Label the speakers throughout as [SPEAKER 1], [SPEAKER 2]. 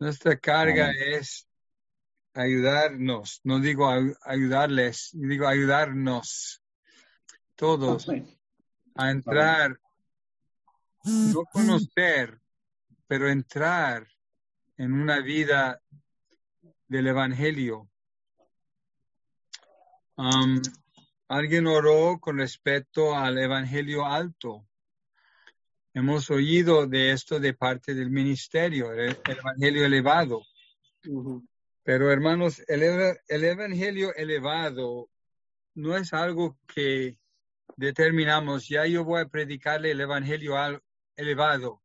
[SPEAKER 1] Nuestra carga
[SPEAKER 2] Amén.
[SPEAKER 1] es ayudarnos. No digo ayudarles, digo ayudarnos todos
[SPEAKER 2] Amén.
[SPEAKER 1] a
[SPEAKER 2] Amén.
[SPEAKER 1] entrar, no conocer, pero entrar en una vida del Evangelio. Alguien oró con respecto al Evangelio alto. Hemos oído de esto de parte del ministerio, el Evangelio elevado.
[SPEAKER 3] Ujú.
[SPEAKER 1] Pero hermanos, el Evangelio elevado no es algo que determinamos, ya yo voy a predicarle el Evangelio elevado.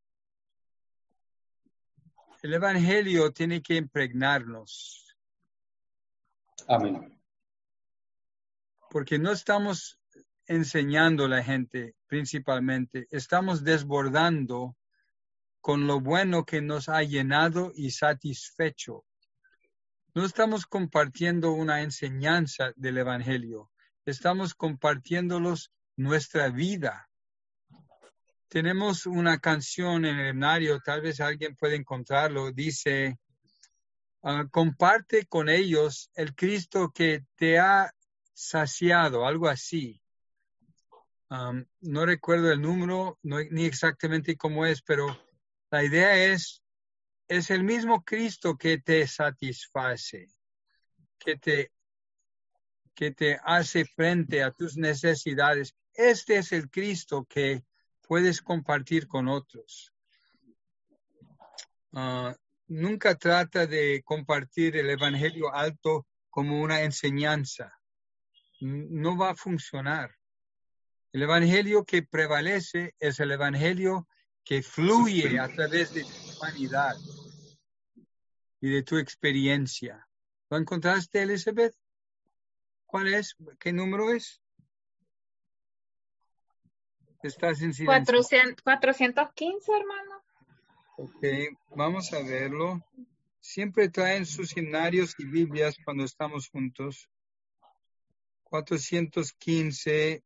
[SPEAKER 1] El Evangelio tiene que impregnarnos,
[SPEAKER 2] Amén.
[SPEAKER 1] porque no estamos enseñando a la gente principalmente, estamos desbordando con lo bueno que nos ha llenado y satisfecho. No estamos compartiendo una enseñanza del Evangelio, estamos compartiéndolos nuestra vida. Tenemos una canción en el himnario, tal vez alguien puede encontrarlo, dice, comparte con ellos el Cristo que te ha saciado, algo así. No recuerdo el número, ni exactamente cómo es, pero la idea es el mismo Cristo que te satisface, que te hace frente a tus necesidades. Este es el Cristo que puedes compartir con otros. Nunca trata de compartir el Evangelio alto como una enseñanza. No va a funcionar. El Evangelio que prevalece es el Evangelio que fluye a través de tu humanidad y de tu experiencia. ¿Lo encontraste, Elizabeth? ¿Cuál es? ¿Qué número es? Estás en silencio.
[SPEAKER 4] 415, hermano.
[SPEAKER 1] Ok, vamos a verlo. Siempre traen sus himnarios y Biblias cuando estamos juntos. 415.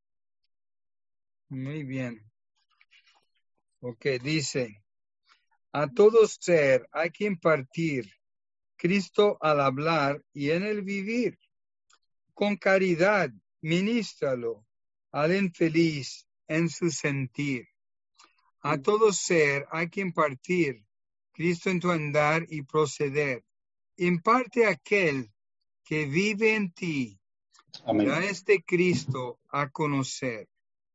[SPEAKER 1] Muy bien. Ok, dice, a todo ser hay que impartir Cristo al hablar y en el vivir. Con caridad, ministralo al infeliz en su sentir. A todo ser hay que impartir Cristo en tu andar y proceder. Imparte a aquel que vive en ti,
[SPEAKER 2] Amén.
[SPEAKER 1] da este Cristo a conocer.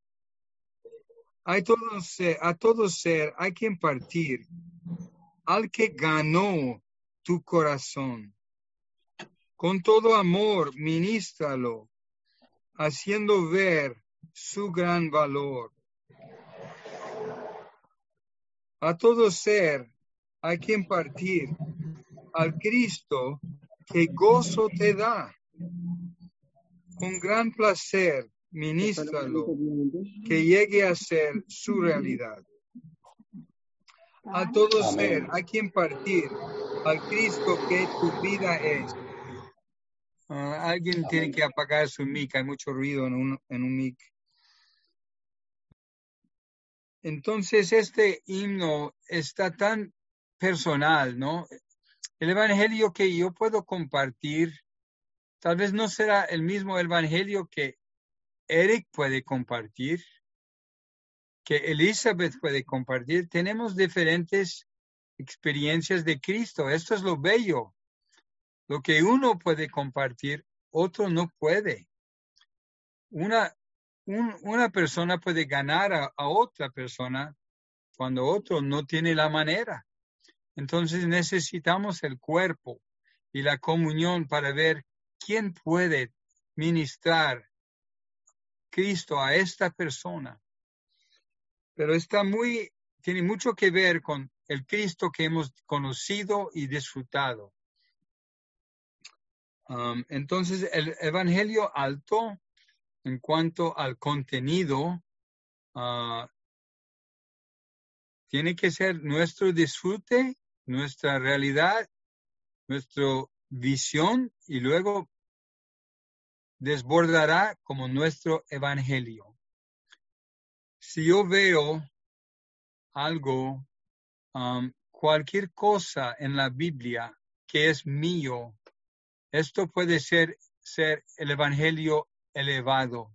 [SPEAKER 1] A todo ser hay que impartir al que ganó tu corazón. Con todo amor, ministralo, haciendo ver su gran valor. A todo ser hay que impartir al Cristo que gozo te da. Con gran placer, ministralo, que llegue a ser su realidad. A todo ser
[SPEAKER 2] Amén.
[SPEAKER 1] hay que impartir al Cristo que tu vida es. Alguien tiene que apagar su mic, hay mucho ruido en un mic. Entonces este himno está tan personal, ¿no? El evangelio que yo puedo compartir, tal vez no será el mismo evangelio que Eric puede compartir, que Elizabeth puede compartir. Tenemos diferentes experiencias de Cristo. Esto es lo bello. Lo que uno puede compartir, otro no puede. Una persona puede ganar a otra persona cuando otro no tiene la manera. Entonces necesitamos el cuerpo y la comunión para ver quién puede ministrar Cristo a esta persona. Pero tiene mucho que ver con el Cristo que hemos conocido y disfrutado. Entonces, el Evangelio alto, en cuanto al contenido, tiene que ser nuestro disfrute, nuestra realidad, nuestra visión, y luego desbordará como nuestro Evangelio. Si yo veo algo, cualquier cosa en la Biblia que es mío, esto puede ser el evangelio elevado.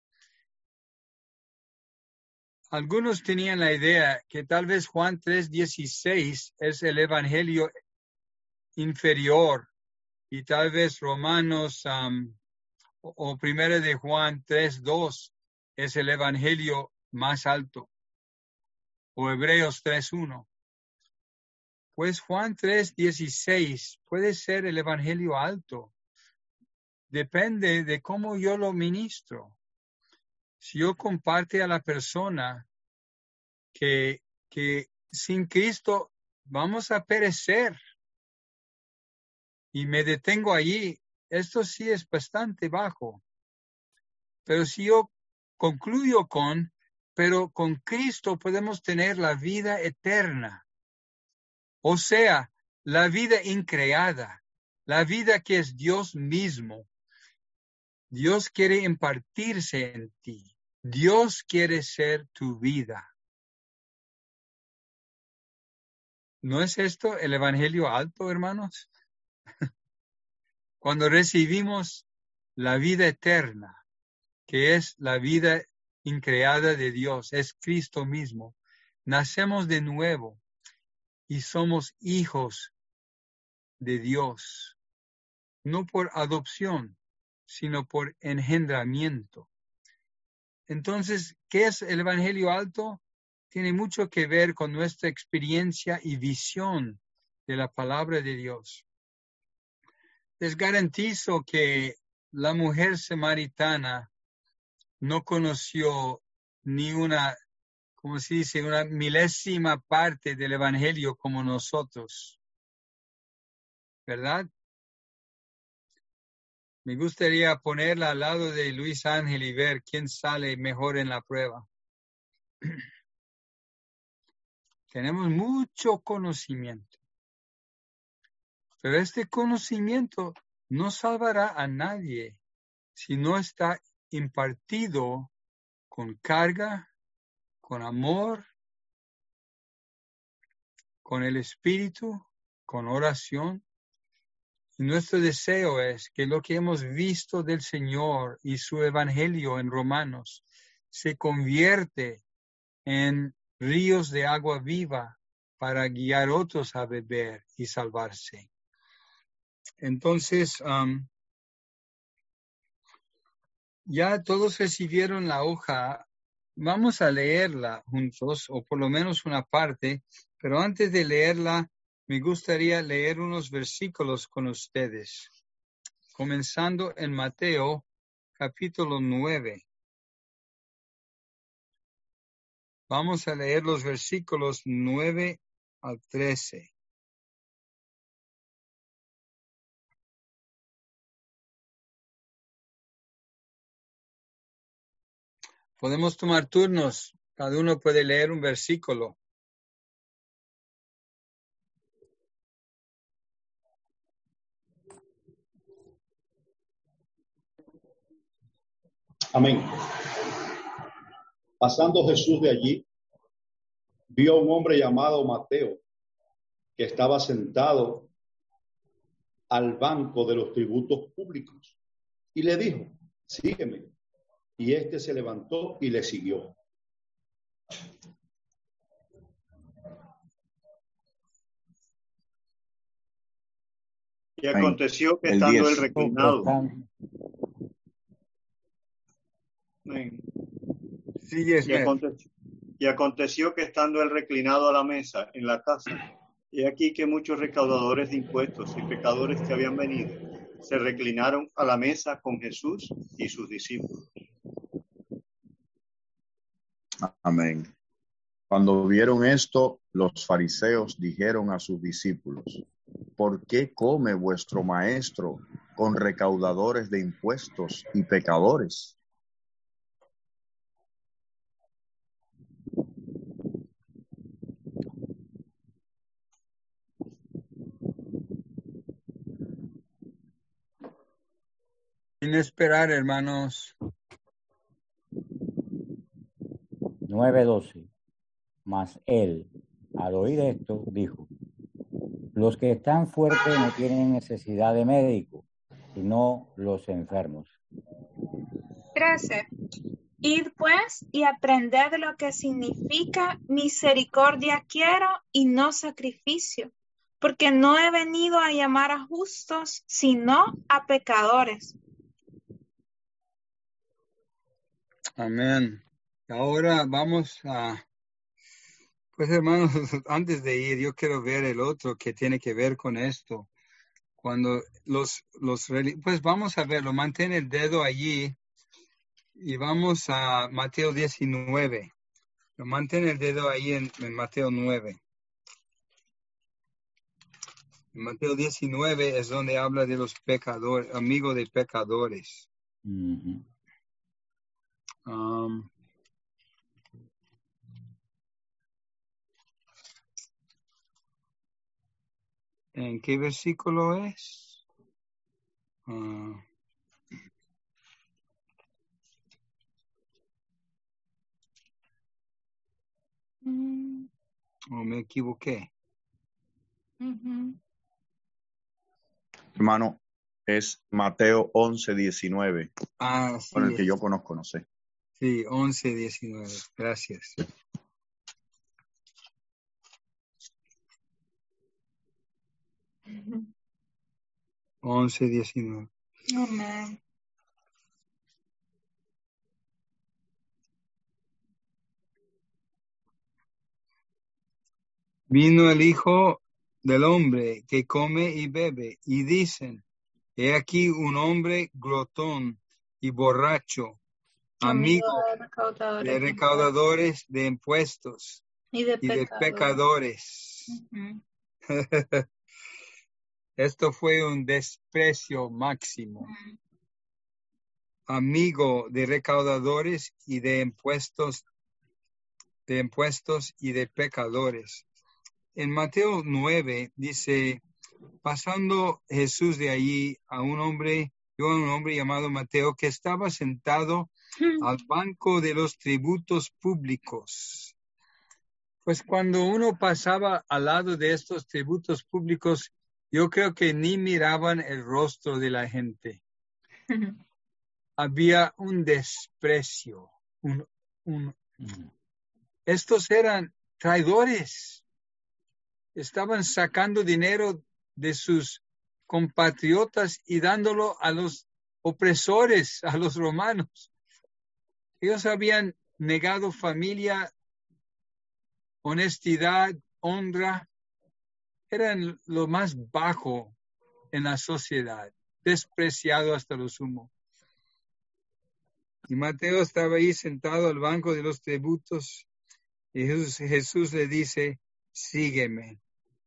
[SPEAKER 1] Algunos tenían la idea que tal vez Juan 3:16 es el evangelio inferior y tal vez Romanos o Primera de Juan 3:2 es el evangelio más alto, o Hebreos 3:1. Pues Juan 3:16 puede ser el evangelio alto. Depende de cómo yo lo ministro. Si yo comparte a la persona que sin Cristo vamos a perecer y me detengo allí, esto sí es bastante bajo. Pero si yo concluyo pero con Cristo podemos tener la vida eterna. O sea, la vida increada, la vida que es Dios mismo. Dios quiere impartirse en ti. Dios quiere ser tu vida. ¿No es esto el evangelio alto, hermanos? Cuando recibimos la vida eterna, que es la vida increada de Dios, es Cristo mismo, nacemos de nuevo y somos hijos de Dios, no por adopción, sino por engendramiento. Entonces, ¿qué es el evangelio alto? Tiene mucho que ver con nuestra experiencia y visión de la palabra de Dios. Les garantizo que la mujer samaritana no conoció ni una, como se dice, una milésima parte del evangelio como nosotros, ¿verdad? Me gustaría ponerla al lado de Luis Ángel y ver quién sale mejor en la prueba. Tenemos mucho conocimiento, pero este conocimiento no salvará a nadie si no está impartido con carga, con amor, con el Espíritu, con oración. Y nuestro deseo es que lo que hemos visto del Señor y su Evangelio en Romanos se convierte en ríos de agua viva para guiar otros a beber y salvarse. Entonces, ya todos recibieron la hoja. Vamos a leerla juntos, o por lo menos una parte, pero antes de leerla, me gustaría leer unos versículos con ustedes, comenzando en Mateo, capítulo 9. Vamos a leer los versículos 9 al 13. Podemos tomar turnos, cada uno puede leer un versículo.
[SPEAKER 2] Amén. Pasando Jesús de allí, vio a un hombre llamado Mateo, que estaba sentado al banco de los tributos públicos, y le dijo: sígueme. Y éste se levantó y le siguió.
[SPEAKER 3] Y aconteció que estando él reclinado, y aconteció que estando él reclinado a la mesa en la casa, y aquí que muchos recaudadores de impuestos y pecadores que habían venido se reclinaron a la mesa con Jesús y sus discípulos.
[SPEAKER 5] Amén. Cuando vieron esto, los fariseos dijeron a sus discípulos: ¿por qué come vuestro maestro con recaudadores de impuestos y pecadores?
[SPEAKER 1] Sin esperar, hermanos.
[SPEAKER 6] 9:12. Mas él, al oír esto, dijo: Los que están fuertes no tienen necesidad de médico, sino los enfermos.
[SPEAKER 4] 13. Id pues y aprended lo que significa misericordia quiero y no sacrificio, porque no he venido a llamar a justos, sino a pecadores.
[SPEAKER 1] Amén. Ahora vamos a, pues hermanos, antes de ir, yo quiero ver el otro que tiene que ver con esto. Cuando pues vamos a verlo, mantén el dedo allí y vamos a Mateo 19. Mantén el dedo ahí en Mateo 9. En Mateo 19 es donde habla de los pecadores, amigos de pecadores.
[SPEAKER 6] Uh-huh.
[SPEAKER 1] ¿En qué versículo es? ¿O me equivoqué?
[SPEAKER 4] Uh-huh.
[SPEAKER 5] Hermano, es Mateo 11:19.
[SPEAKER 1] Sí.
[SPEAKER 5] Con el que yo conozco, no sé.
[SPEAKER 1] Sí, 11:19. Gracias.
[SPEAKER 4] Uh-huh.
[SPEAKER 1] 11:19.
[SPEAKER 4] Amén.
[SPEAKER 1] Vino el Hijo del Hombre que come y bebe, y dicen, he aquí un hombre glotón y borracho, amigo de recaudadores de impuestos
[SPEAKER 4] y de
[SPEAKER 1] pecadores.
[SPEAKER 4] Uh-huh.
[SPEAKER 1] Esto fue un desprecio máximo.
[SPEAKER 4] Uh-huh.
[SPEAKER 1] Amigo de recaudadores y de impuestos y de pecadores. En Mateo 9 dice, pasando Jesús de allí a un hombre llamado Mateo que estaba sentado al banco de los tributos públicos. Pues cuando uno pasaba al lado de estos tributos públicos, yo creo que ni miraban el rostro de la gente. Había un desprecio. Estos eran traidores. Estaban sacando dinero de sus compatriotas y dándolo a los opresores, a los romanos. Ellos habían negado familia, honestidad, honra. Eran lo más bajo en la sociedad, despreciado hasta lo sumo. Y Mateo estaba ahí sentado al banco de los tributos y Jesús le dice, sígueme.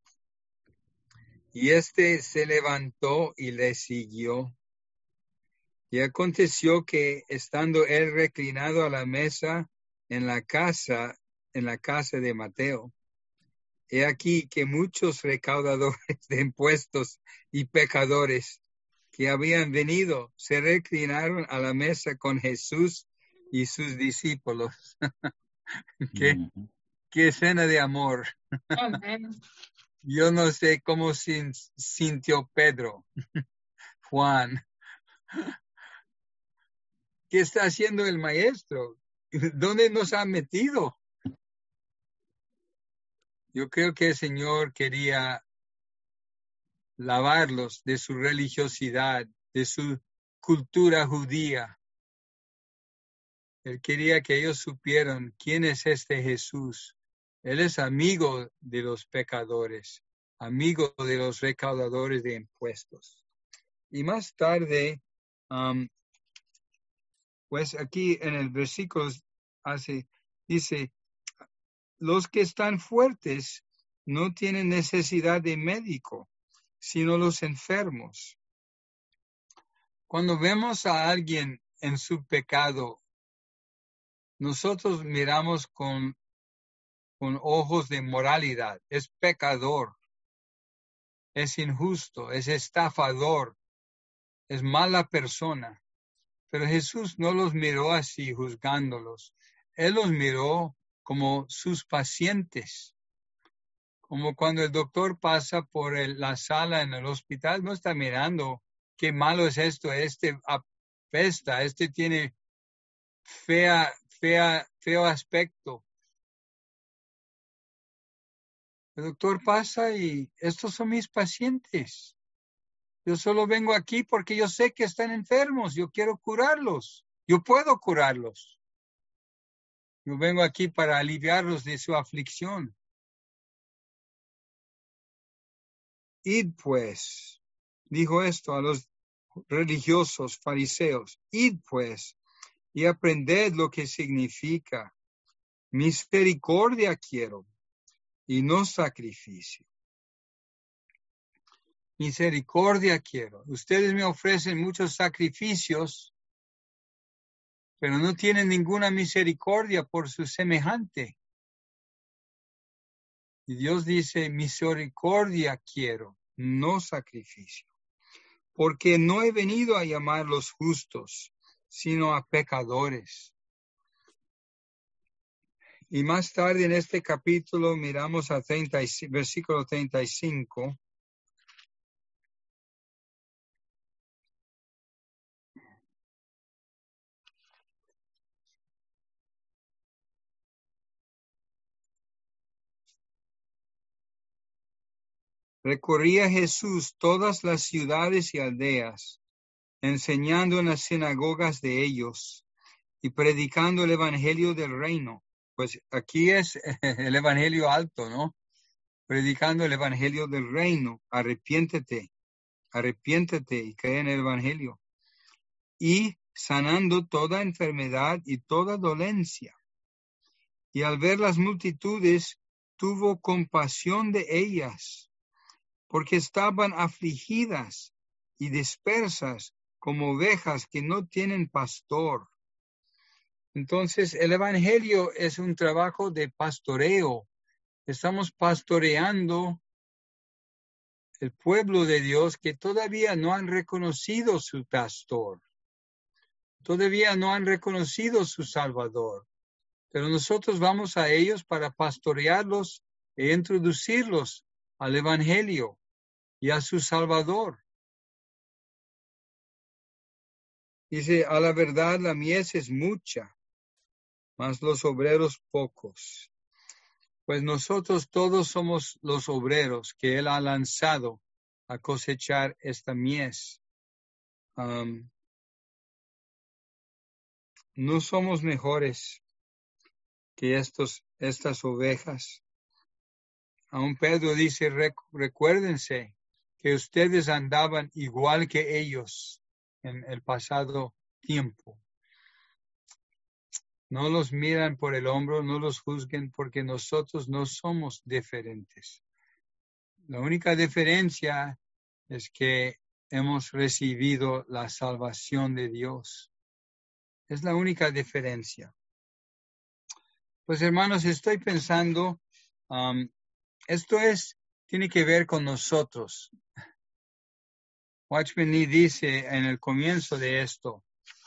[SPEAKER 1] Y se levantó y le siguió. Y aconteció que, estando él reclinado a la mesa en la casa de Mateo, he aquí que muchos recaudadores de impuestos y pecadores que habían venido se reclinaron a la mesa con Jesús y sus discípulos. Qué escena de amor.
[SPEAKER 4] Amén.
[SPEAKER 1] Yo no sé cómo sintió Pedro, Juan. ¿Qué está haciendo el maestro? ¿Dónde nos ha metido? Yo creo que el Señor quería lavarlos de su religiosidad, de su cultura judía. Él quería que ellos supieran quién es este Jesús. Él es amigo de los pecadores, amigo de los recaudadores de impuestos. Y más tarde, pues aquí en el versículo dice, los que están fuertes no tienen necesidad de médico, sino los enfermos. Cuando vemos a alguien en su pecado, nosotros miramos con ojos de moralidad. Es pecador, es injusto, es estafador, es mala persona. Pero Jesús no los miró así, juzgándolos. Él los miró como sus pacientes, Como cuando el doctor pasa por la sala en el hospital, no está mirando qué malo es esto, este apesta, este tiene feo aspecto. El doctor pasa y estos son mis pacientes. Yo solo vengo aquí porque yo sé que están enfermos. Yo quiero curarlos. Yo puedo curarlos. Yo vengo aquí para aliviarlos de su aflicción. Id pues, dijo esto a los religiosos fariseos, id pues y aprended lo que significa misericordia quiero y no sacrificio. Misericordia quiero. Ustedes me ofrecen muchos sacrificios, pero no tienen ninguna misericordia por su semejante. Y Dios dice, misericordia quiero, no sacrificio. Porque no he venido a llamar a los justos, sino a pecadores. Y más tarde en este capítulo miramos a versículo 35. Recorría Jesús todas las ciudades y aldeas, enseñando en las sinagogas de ellos y predicando el evangelio del reino. Pues aquí es el evangelio alto, ¿no? Predicando el evangelio del reino. Arrepiéntete y cree en el evangelio. Y sanando toda enfermedad y toda dolencia. Y al ver las multitudes, tuvo compasión de ellas, porque estaban afligidas y dispersas como ovejas que no tienen pastor. Entonces, el evangelio es un trabajo de pastoreo. Estamos pastoreando el pueblo de Dios que todavía no han reconocido su pastor. Todavía no han reconocido su Salvador. Pero nosotros vamos a ellos para pastorearlos e introducirlos al evangelio y a su Salvador. Dice, a la verdad la mies es mucha, mas los obreros pocos. Pues nosotros todos somos los obreros que Él ha lanzado a cosechar esta mies. No somos mejores que estas ovejas. Aún Pedro dice, recuérdense que ustedes andaban igual que ellos en el pasado tiempo. No los miran por el hombro, no los juzguen, porque nosotros no somos diferentes. La única diferencia es que hemos recibido la salvación de Dios. Es la única diferencia. Pues hermanos, estoy pensando, esto tiene que ver con nosotros. Watchman Nee dice en el comienzo de esto,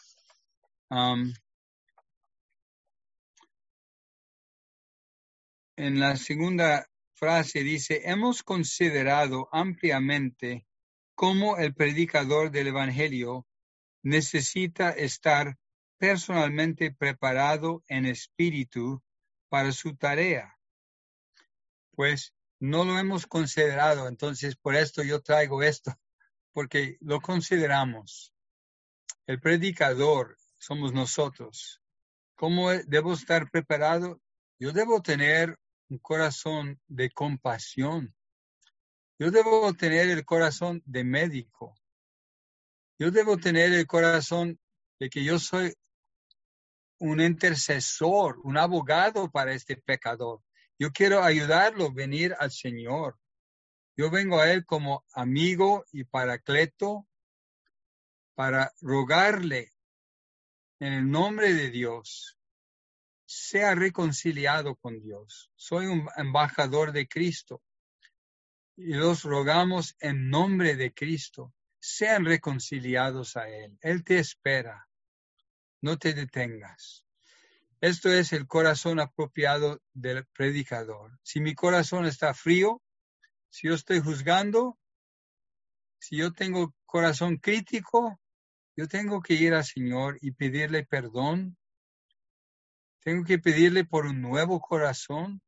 [SPEAKER 1] en la segunda frase dice, hemos considerado ampliamente cómo el predicador del evangelio necesita estar personalmente preparado en espíritu para su tarea. Pues no lo hemos considerado, entonces por esto yo traigo esto, porque lo consideramos. El predicador somos nosotros. ¿Cómo debo estar preparado? Yo debo tener un corazón de compasión. Yo debo tener el corazón de médico. Yo debo tener el corazón de que yo soy un intercesor, un abogado para este pecador. Yo quiero ayudarlo a venir al Señor. Yo vengo a Él como amigo y paracleto para rogarle en el nombre de Dios, sea reconciliado con Dios. Soy un embajador de Cristo y los rogamos en nombre de Cristo. Sean reconciliados a Él. Él te espera. No te detengas. Esto es el corazón apropiado del predicador. Si mi corazón está frío, si yo estoy juzgando, si yo tengo corazón crítico, yo tengo que ir al Señor y pedirle perdón. Tengo que pedirle por un nuevo corazón,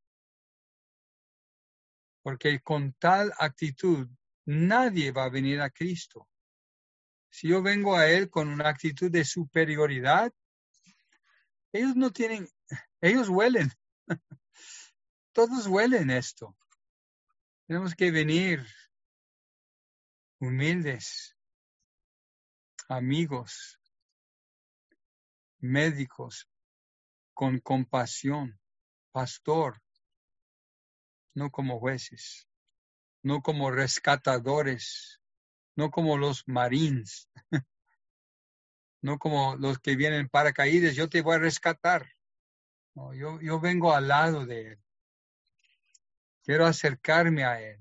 [SPEAKER 1] porque con tal actitud nadie va a venir a Cristo. Si yo vengo a Él con una actitud de superioridad, ellos no tienen, ellos huelen. Todos huelen esto. Tenemos que venir humildes, amigos, médicos, con compasión, pastor, no como jueces, no como rescatadores, no como los marines, no como los que vienen en paracaídas, yo te voy a rescatar. No, yo vengo al lado de Él. Quiero acercarme a Él.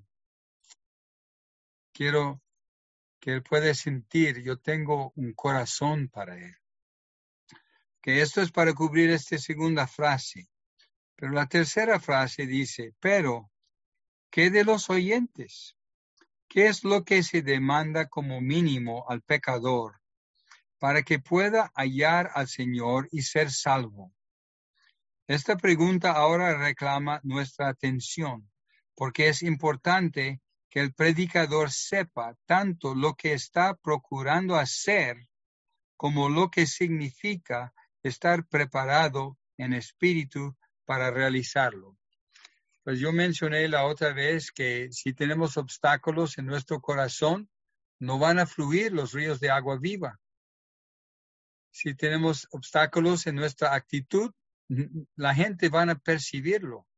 [SPEAKER 1] Quiero que Él pueda sentir, yo tengo un corazón para Él. Que esto es para cubrir esta segunda frase. Pero la tercera frase dice, pero, ¿qué de los oyentes? ¿Qué es lo que se demanda como mínimo al pecador para que pueda hallar al Señor y ser salvo? Esta pregunta ahora reclama nuestra atención, porque es importante que el predicador sepa tanto lo que está procurando hacer como lo que significa estar preparado en espíritu para realizarlo. Pues yo mencioné la otra vez que si tenemos obstáculos en nuestro corazón, no van a fluir los ríos de agua viva. Si tenemos obstáculos en nuestra actitud, la gente van a percibirlo.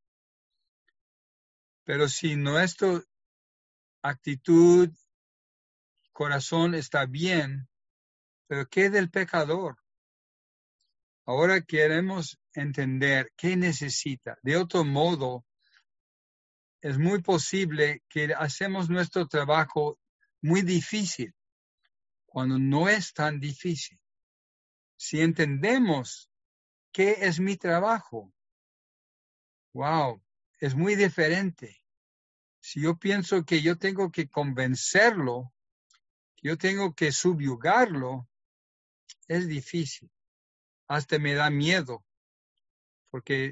[SPEAKER 1] Pero si nuestra actitud, corazón está bien, pero ¿qué del pecador? Ahora queremos entender qué necesita. De otro modo, es muy posible que hacemos nuestro trabajo muy difícil, cuando no es tan difícil. Si entendemos qué es mi trabajo, wow, es muy diferente. Si yo pienso que yo tengo que convencerlo, que yo tengo que subyugarlo, es difícil. Hasta me da miedo, porque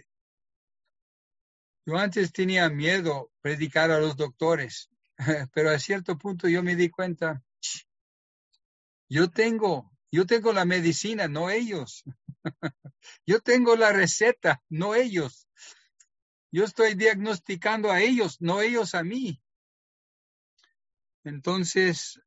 [SPEAKER 1] yo antes tenía miedo predicar a los doctores, pero a cierto punto yo me di cuenta, yo tengo la medicina, no ellos. Yo tengo la receta, no ellos. Yo estoy diagnosticando a ellos, no ellos a mí. Entonces,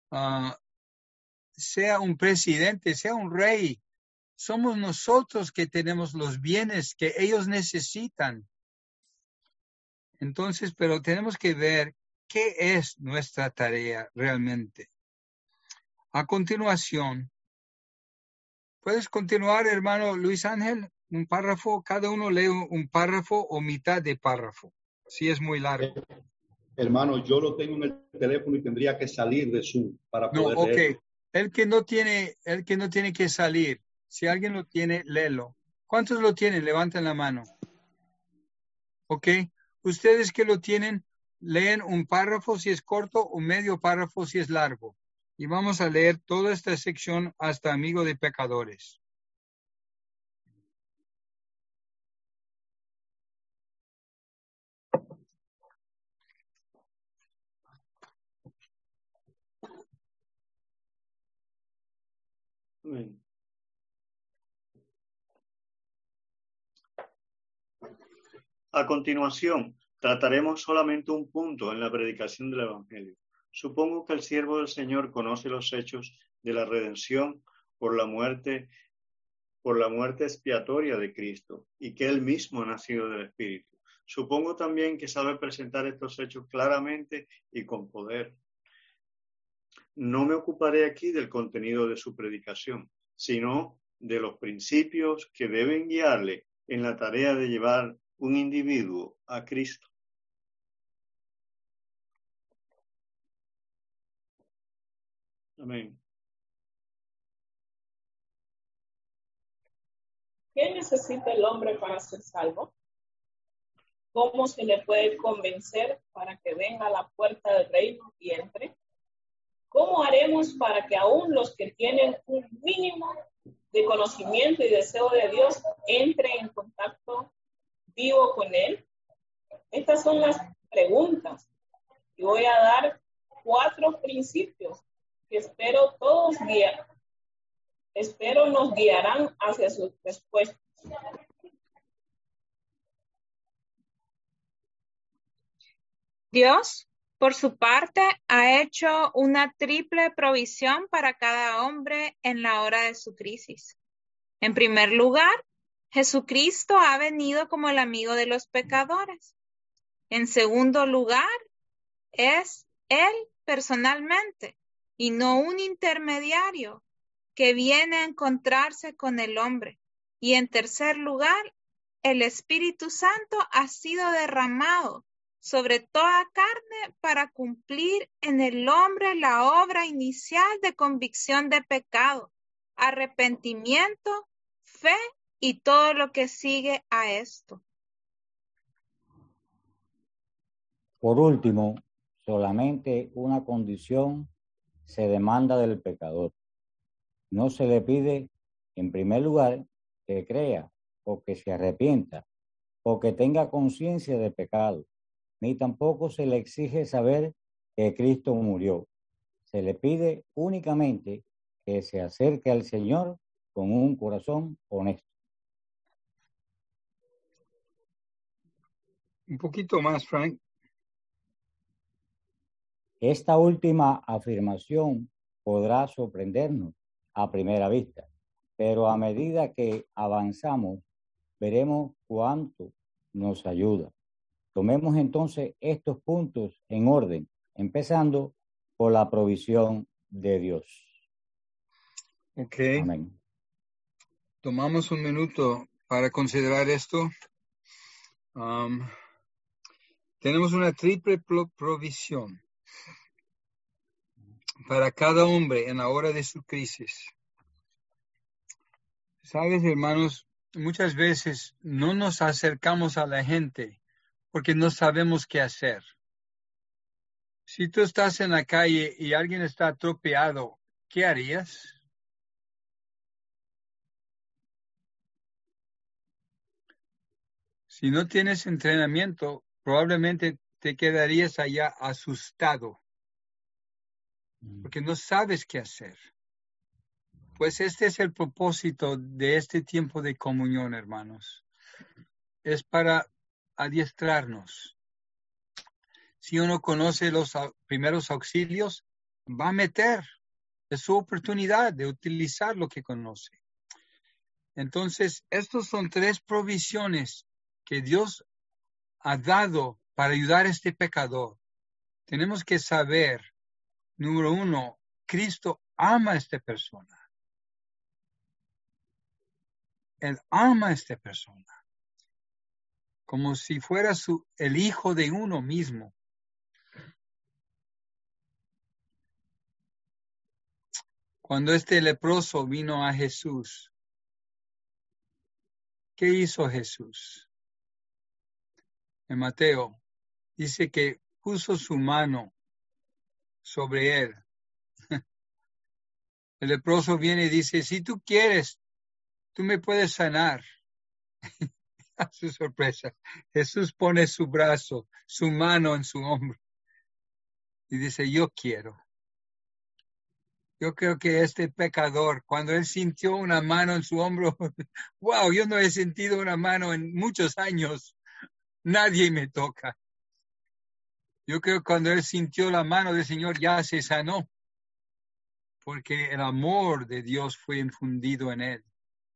[SPEAKER 1] sea un presidente, sea un rey, somos nosotros que tenemos los bienes que ellos necesitan. Entonces, pero tenemos que ver qué es nuestra tarea realmente. A continuación, ¿puedes continuar, hermano Luis Ángel? Un párrafo, cada uno lee un párrafo o mitad de párrafo, si es muy largo.
[SPEAKER 2] Hermano, yo lo tengo en el teléfono y tendría que salir de Zoom para
[SPEAKER 1] No,
[SPEAKER 2] poder
[SPEAKER 1] ok.
[SPEAKER 2] leerlo.
[SPEAKER 1] El que no tiene que salir, si alguien lo tiene, léelo. ¿Cuántos lo tienen? Levanten la mano. Ok. Ustedes que lo tienen, leen un párrafo si es corto o medio párrafo si es largo. Y vamos a leer toda esta sección hasta Amigo de Pecadores.
[SPEAKER 3] Amén. A continuación, trataremos solamente un punto en la predicación del Evangelio. Supongo que el siervo del Señor conoce los hechos de la redención por la muerte expiatoria de Cristo y que él mismo ha nacido del Espíritu. Supongo también que sabe presentar estos hechos claramente y con poder. No me ocuparé aquí del contenido de su predicación, sino de los principios que deben guiarle en la tarea de llevar un individuo a Cristo. Amén.
[SPEAKER 7] ¿Qué necesita el hombre para ser salvo? ¿Cómo se le puede convencer para que venga a la puerta del reino y entre? ¿Cómo haremos para que aún los que tienen un mínimo de conocimiento y deseo de Dios entren en contacto vivo con Él? Estas son las preguntas y voy a dar 4 principios que espero nos guiarán hacia sus respuestas.
[SPEAKER 4] Dios, por su parte, ha hecho una triple provisión para cada hombre en la hora de su crisis. En primer lugar, Jesucristo ha venido como el amigo de los pecadores. En segundo lugar, es Él personalmente y no un intermediario que viene a encontrarse con el hombre. Y en tercer lugar, el Espíritu Santo ha sido derramado sobre toda carne para cumplir en el hombre la obra inicial de convicción de pecado, arrepentimiento, fe y todo lo que sigue a esto.
[SPEAKER 6] Por último, solamente una condición se demanda del pecador. No se le pide, en primer lugar, que crea o que se arrepienta o que tenga conciencia de pecado, ni tampoco se le exige saber que Cristo murió. Se le pide únicamente que se acerque al Señor con un corazón honesto.
[SPEAKER 1] Un poquito más, Frank.
[SPEAKER 6] Esta última afirmación podrá sorprendernos a primera vista, pero a medida que avanzamos, veremos cuánto nos ayuda. Tomemos entonces estos puntos en orden, empezando por la provisión de Dios.
[SPEAKER 1] Ok.
[SPEAKER 6] Amén.
[SPEAKER 1] Tomamos un minuto para considerar esto. Tenemos una triple provisión para cada hombre en la hora de su crisis. Sabes, hermanos, muchas veces no nos acercamos a la gente porque no sabemos qué hacer. Si tú estás en la calle y alguien está atropellado, ¿qué harías? Si no tienes entrenamiento, probablemente te quedarías allá asustado porque no sabes qué hacer. Pues este es el propósito de este tiempo de comunión, hermanos. Es para adiestrarnos. Si uno conoce los primeros auxilios, va a meter. Es su oportunidad de utilizar lo que conoce. Entonces, estos son 3 provisiones que Dios ha dado para ayudar a este pecador. Tenemos que saber, número 1, Cristo ama a esta persona. Él ama a esta persona como si fuera el hijo de uno mismo. Cuando este leproso vino a Jesús, ¿qué hizo Jesús? En Mateo dice que puso su mano sobre él. El leproso viene y dice, si tú quieres, tú me puedes sanar. A su sorpresa, Jesús pone su brazo, su mano en su hombro y dice, yo quiero. Yo creo que este pecador, cuando él sintió una mano en su hombro, wow, yo no he sentido una mano en muchos años, nadie me toca. Yo creo que cuando él sintió la mano del Señor ya se sanó, porque el amor de Dios fue infundido en él.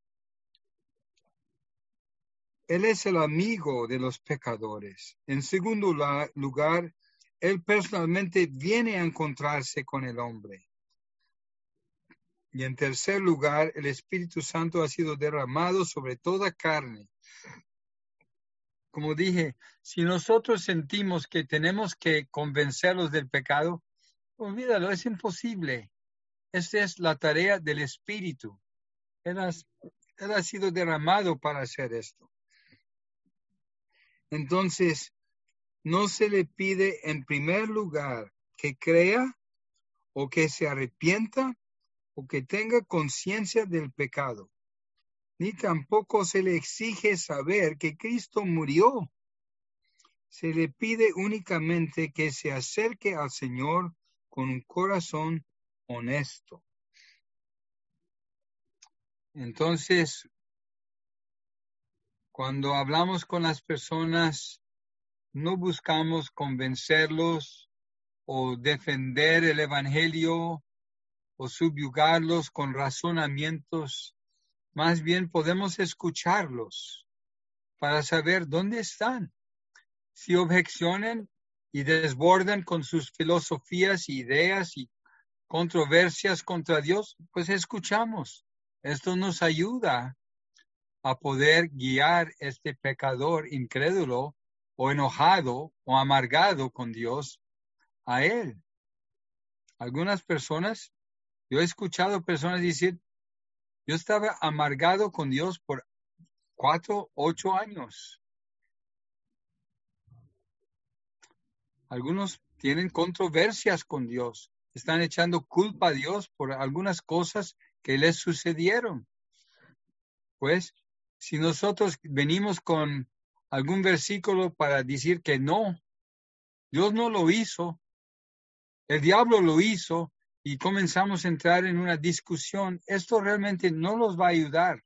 [SPEAKER 1] Él es el amigo de los pecadores. En segundo lugar, él personalmente viene a encontrarse con el hombre. Y en tercer lugar, el Espíritu Santo ha sido derramado sobre toda carne. Como dije, si nosotros sentimos que tenemos que convencerlos del pecado, olvídalo, es imposible. Esta es la tarea del Espíritu. Él Él ha sido derramado para hacer esto. Entonces, no se le pide en primer lugar que crea o que se arrepienta o que tenga conciencia del pecado, ni tampoco se le exige saber que Cristo murió. Se le pide únicamente que se acerque al Señor con un corazón honesto. Entonces, cuando hablamos con las personas, no buscamos convencerlos o defender el Evangelio o subyugarlos con razonamientos. Más bien podemos escucharlos para saber dónde están. Si objecionan y desbordan con sus filosofías, ideas y controversias contra Dios, pues escuchamos. Esto nos ayuda a poder guiar este pecador incrédulo o enojado o amargado con Dios a Él. Algunas personas, yo he escuchado personas decir, yo estaba amargado con Dios por 4, 8 años. Algunos tienen controversias con Dios. Están echando culpa a Dios por algunas cosas que les sucedieron. Pues, si nosotros venimos con algún versículo para decir que no, Dios no lo hizo, el diablo lo hizo, y comenzamos a entrar en una discusión, esto realmente no los va a ayudar.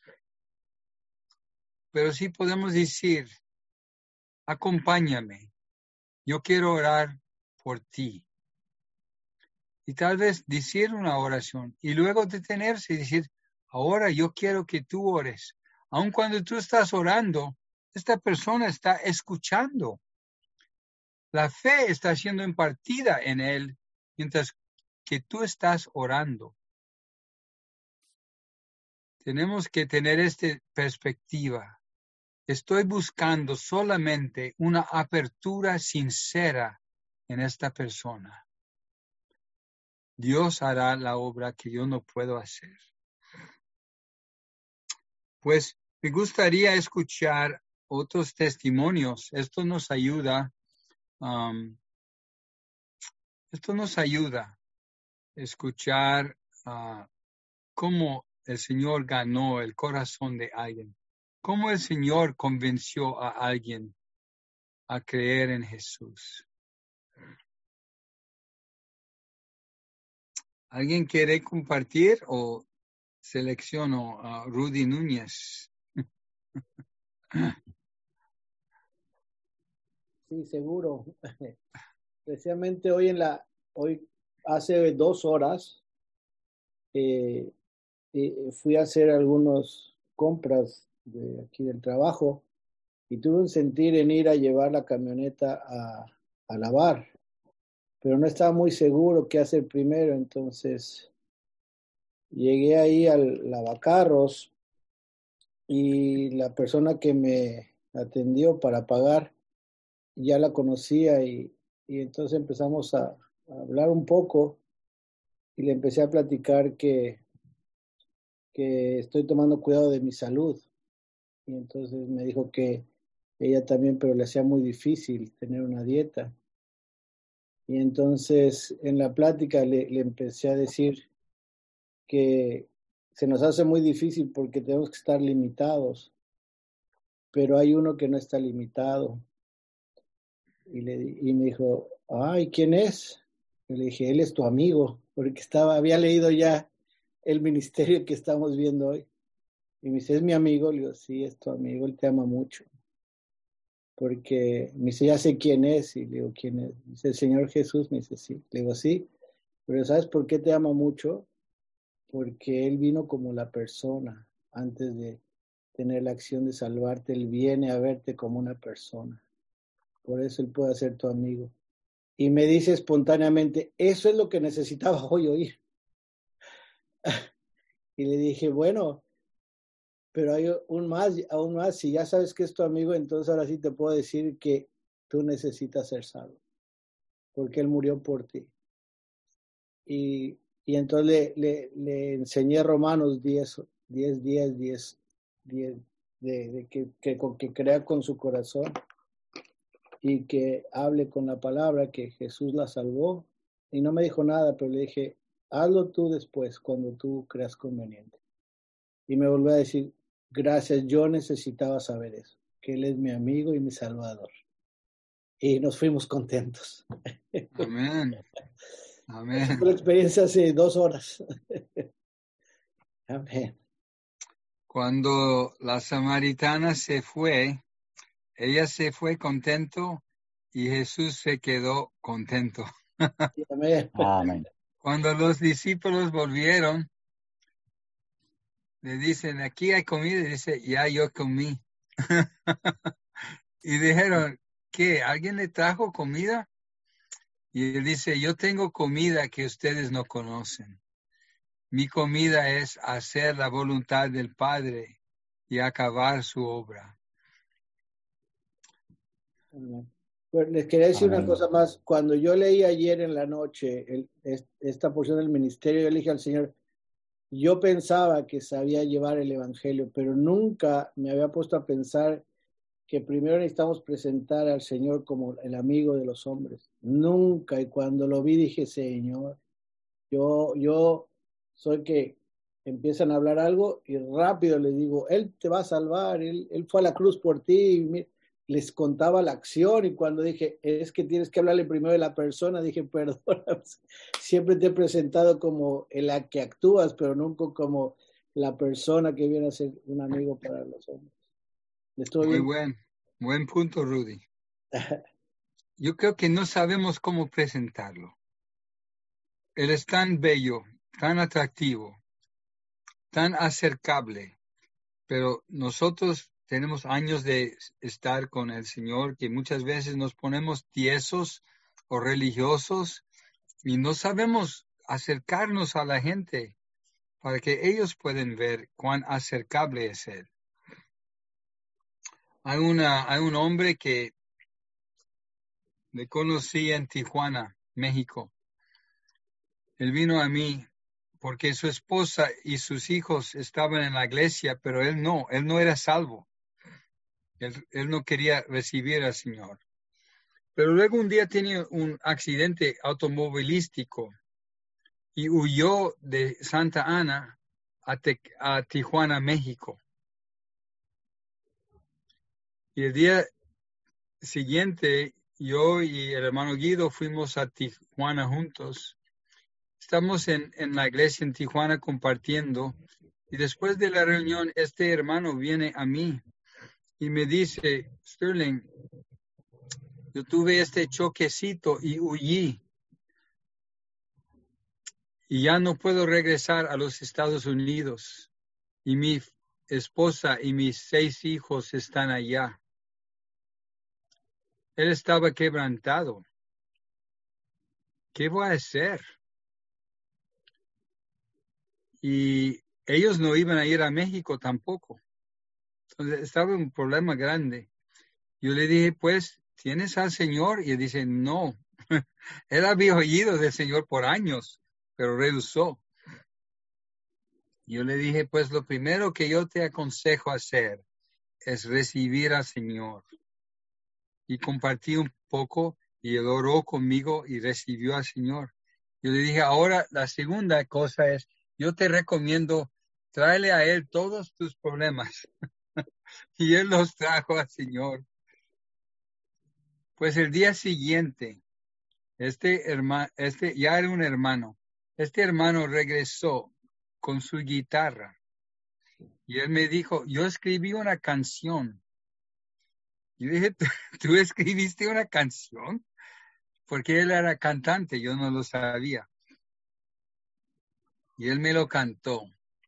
[SPEAKER 1] Pero sí podemos decir, acompáñame, yo quiero orar por ti. Y tal vez decir una oración y luego detenerse y decir, ahora yo quiero que tú ores. Aun cuando tú estás orando, esta persona está escuchando. La fe está siendo impartida en él mientras que tú estás orando. Tenemos que tener esta perspectiva. Estoy buscando solamente una apertura sincera en esta persona. Dios hará la obra que yo no puedo hacer. Pues me gustaría escuchar otros testimonios. Esto nos ayuda a escuchar cómo el Señor ganó el corazón de alguien. Cómo el Señor convenció a alguien a creer en Jesús. ¿Alguien quiere compartir o selecciono a Rudy Núñez?
[SPEAKER 8] Sí, seguro. Precisamente hoy hace 2 horas fui a hacer algunas compras de aquí del trabajo y tuve un sentir en ir a llevar la camioneta a lavar, pero no estaba muy seguro qué hacer primero, entonces llegué ahí al lavacarros y la persona que me atendió para pagar ya la conocía y entonces empezamos a hablar un poco y le empecé a platicar que estoy tomando cuidado de mi salud. Y entonces me dijo que ella también, pero le hacía muy difícil tener una dieta. Y entonces en la plática le empecé a decir que se nos hace muy difícil porque tenemos que estar limitados, pero hay uno que no está limitado. Y me dijo, ay, ¿quién es? Y le dije, él es tu amigo, porque había leído ya el ministerio que estamos viendo hoy. Y me dice, ¿es mi amigo? Le digo, sí, es tu amigo, él te ama mucho. Porque me dice, ya sé quién es. Y le digo, ¿quién es? Me dice, el Señor Jesús. Me dice, sí. Le digo, sí, pero ¿sabes por qué te ama mucho? Porque Él vino como la persona. Antes de tener la acción de salvarte, Él viene a verte como una persona. Por eso Él puede ser tu amigo. Y me dice espontáneamente, eso es lo que necesitaba hoy oír. Y le dije, bueno, pero hay aún más, si ya sabes que es tu amigo, entonces ahora sí te puedo decir que tú necesitas ser salvo, porque Él murió por ti. Y entonces le enseñé Romanos 10, 10 días, 10 de que crea con su corazón y que hable con la palabra que Jesús la salvó. Y no me dijo nada, pero le dije, hazlo tú después, cuando tú creas conveniente. Y me volvió a decir, gracias, yo necesitaba saber eso, que Él es mi amigo y mi salvador. Y nos fuimos contentos.
[SPEAKER 1] Amén. Amén.
[SPEAKER 8] Esa fue la experiencia hace 2 horas. Amén.
[SPEAKER 1] Cuando la samaritana se fue, ella se fue contento y Jesús se quedó contento.
[SPEAKER 8] Amén.
[SPEAKER 6] Amén.
[SPEAKER 1] Cuando los discípulos volvieron, le dicen, aquí hay comida, y dice, ya yo comí. Y dijeron, ¿qué? ¿Alguien le trajo comida? Y él dice, yo tengo comida que ustedes no conocen. Mi comida es hacer la voluntad del Padre y acabar su obra.
[SPEAKER 8] Pues les quería decir
[SPEAKER 6] Amén.
[SPEAKER 8] una cosa más. Cuando yo leí ayer en la noche esta porción del ministerio, yo le dije al Señor, yo pensaba que sabía llevar el Evangelio, pero nunca me había puesto a pensar que primero necesitamos presentar al Señor como el amigo de los hombres. Nunca. Y cuando lo vi dije, Señor, yo soy que empiezan a hablar algo y rápido les digo, Él te va a salvar, Él fue a la cruz por ti. Les contaba la acción y cuando dije, es que tienes que hablarle primero de la persona, dije, perdona, siempre te he presentado como en la que actúas, pero nunca como la persona que viene a ser un amigo para los hombres.
[SPEAKER 1] Muy buen punto, Rudy. Yo creo que no sabemos cómo presentarlo. Él es tan bello, tan atractivo, tan acercable, pero nosotros tenemos años de estar con el Señor que muchas veces nos ponemos tiesos o religiosos y no sabemos acercarnos a la gente para que ellos puedan ver cuán acercable es Él. Hay un hombre que le conocí en Tijuana, México. Él vino a mí porque su esposa y sus hijos estaban en la iglesia, pero él no era salvo. Él no quería recibir al Señor. Pero luego un día tenía un accidente automovilístico y huyó de Santa Ana a Tijuana, México. Y el día siguiente, yo y el hermano Guido fuimos a Tijuana juntos. Estamos en la iglesia en Tijuana compartiendo. Y después de la reunión, este hermano viene a mí y me dice, Sterling, yo tuve este choquecito y huí. Y ya no puedo regresar a los Estados Unidos. Y mi esposa y mis 6 hijos están allá. Él estaba quebrantado. ¿Qué voy a hacer? Y ellos no iban a ir a México tampoco. Entonces estaba un problema grande. Yo le dije, pues, ¿tienes al Señor? Y él dice, no. Él había oído del Señor por años, pero rehusó. Yo le dije, pues, lo primero que yo te aconsejo hacer es recibir al Señor. Y compartí un poco y él oró conmigo y recibió al Señor. Yo le dije, ahora la segunda cosa es, yo te recomiendo, tráele a él todos tus problemas. Y él los trajo al Señor. Pues el día siguiente, este ya era un hermano. Este hermano regresó con su guitarra. Y él me dijo, yo escribí una canción. Yo dije, ¿tú escribiste una canción? Porque él era cantante, yo no lo sabía. Y él me lo cantó.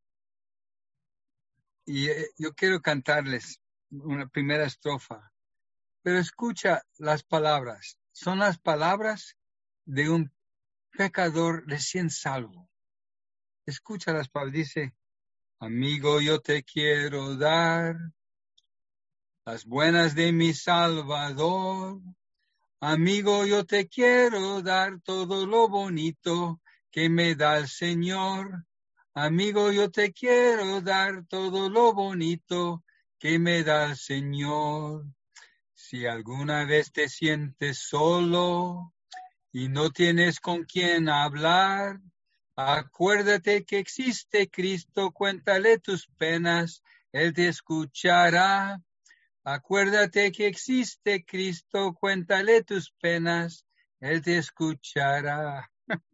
[SPEAKER 1] Y yo quiero cantarles una primera estrofa. Pero escucha las palabras. Son las palabras de un pecador recién salvo. Escucha las palabras. Dice, amigo, yo te quiero dar las buenas de mi Salvador. Amigo, yo te quiero dar todo lo bonito que me da el Señor. Amigo, yo te quiero dar todo lo bonito que me da el Señor. Si alguna vez te sientes solo y no tienes con quién hablar, acuérdate que existe Cristo, cuéntale tus penas, Él te escuchará. Acuérdate que existe Cristo, cuéntale tus penas, Él te escuchará.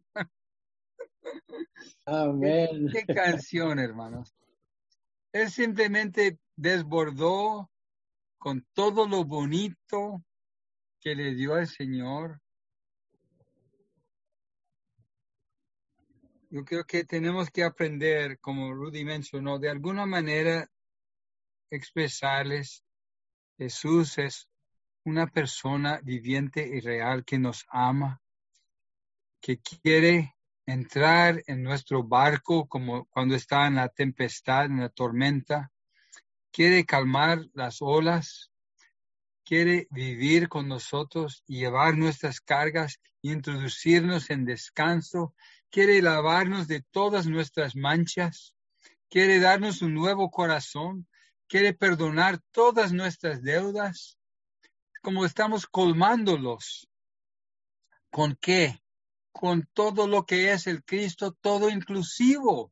[SPEAKER 8] Amén.
[SPEAKER 1] ¿Qué canción, hermanos? Él simplemente desbordó con todo lo bonito que le dio al Señor. Yo creo que tenemos que aprender, como Rudy mencionó, de alguna manera expresarles, Jesús es una persona viviente y real que nos ama, que quiere entrar en nuestro barco como cuando está en la tempestad, en la tormenta, quiere calmar las olas, quiere vivir con nosotros y llevar nuestras cargas, introducirnos en descanso, quiere lavarnos de todas nuestras manchas, quiere darnos un nuevo corazón, quiere perdonar todas nuestras deudas, como estamos colmándolos. ¿Con qué? Con todo lo que es el Cristo todo inclusivo.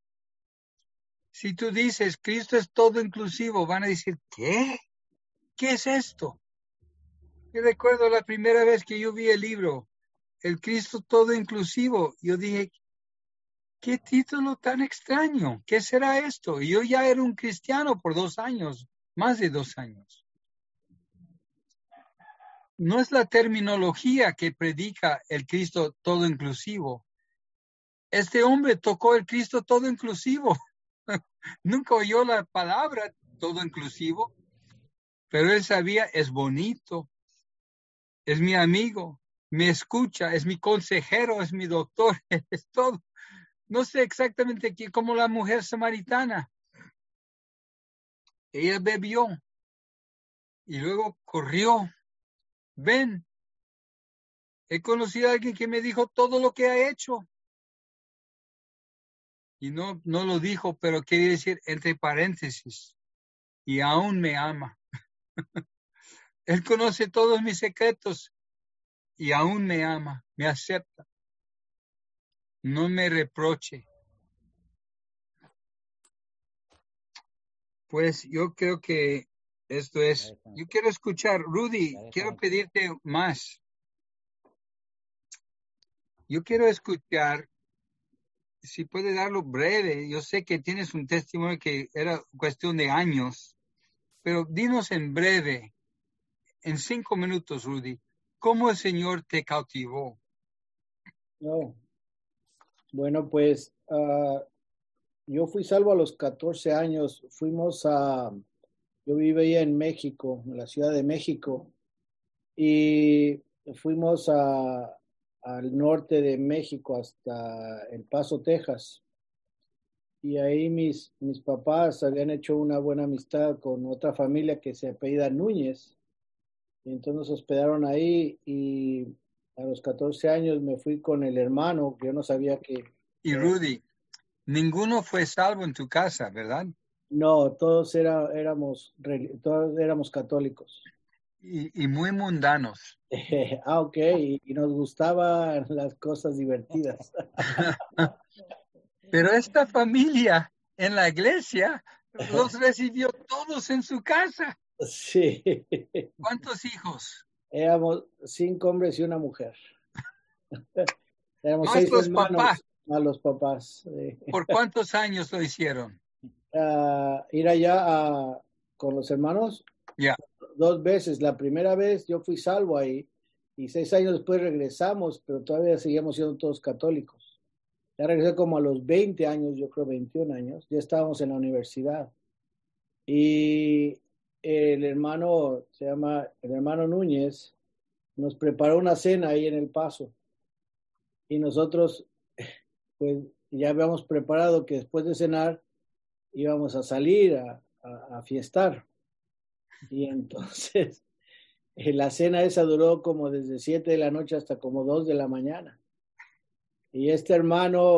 [SPEAKER 1] Si tú dices Cristo es todo inclusivo, van a decir, ¿qué? ¿Qué es esto? Yo recuerdo la primera vez que yo vi el libro, El Cristo todo inclusivo. Yo dije, ¿qué título tan extraño? ¿Qué será esto? Y yo ya era un cristiano por 2 años, más de 2 años. No es la terminología que predica el Cristo todo inclusivo. Este hombre tocó el Cristo todo inclusivo. Nunca oyó la palabra todo inclusivo, pero él sabía, es bonito, es mi amigo, me escucha, es mi consejero, es mi doctor, es todo. No sé exactamente qué, como la mujer samaritana. Ella bebió y luego corrió. Ven, he conocido a alguien que me dijo todo lo que ha hecho. Y no lo dijo, pero quiere decir entre paréntesis, y aún me ama. Él conoce todos mis secretos y aún me ama, me acepta. No me reproche. Pues yo creo que esto es, yo quiero escuchar, Rudy, quiero pedirte más. Yo quiero escuchar, si puedes darlo breve, yo sé que tienes un testimonio que era cuestión de años, pero dinos en breve, en 5 minutos, Rudy, ¿cómo el Señor te cautivó?
[SPEAKER 8] No. Bueno, pues yo fui salvo a los 14 años. Yo vivía en México, en la Ciudad de México, y fuimos al norte de México hasta El Paso, Texas. Y ahí mis papás habían hecho una buena amistad con otra familia que se apellida Núñez. Y entonces nos hospedaron ahí y a los 14 años me fui con el hermano, que yo no sabía que...
[SPEAKER 1] Y Rudy, ninguno fue salvo en tu casa, ¿verdad?
[SPEAKER 8] No, todos éramos católicos.
[SPEAKER 1] Y muy mundanos.
[SPEAKER 8] Ok, y nos gustaban las cosas divertidas.
[SPEAKER 1] Pero esta familia en la iglesia los recibió todos en su casa.
[SPEAKER 8] Sí.
[SPEAKER 1] ¿Cuántos hijos?
[SPEAKER 8] Éramos 5 hombres y una mujer. Éramos
[SPEAKER 1] Más
[SPEAKER 8] 6
[SPEAKER 1] los
[SPEAKER 8] hermanos
[SPEAKER 1] papás.
[SPEAKER 8] a los papás.
[SPEAKER 1] ¿Por cuántos años lo hicieron?
[SPEAKER 8] Ir allá con los hermanos.
[SPEAKER 1] Ya.
[SPEAKER 8] 2 veces. La primera vez yo fui salvo ahí y 6 años después regresamos, pero todavía seguíamos siendo todos católicos. Ya regresé como a los 20 años, yo creo 21 años, ya estábamos en la universidad. Y el hermano Núñez, nos preparó una cena ahí en El Paso. Y nosotros, pues ya habíamos preparado que después de cenar íbamos a salir a fiestar. Y entonces la cena esa duró como desde 7 de la noche hasta como 2 de la mañana. Y este hermano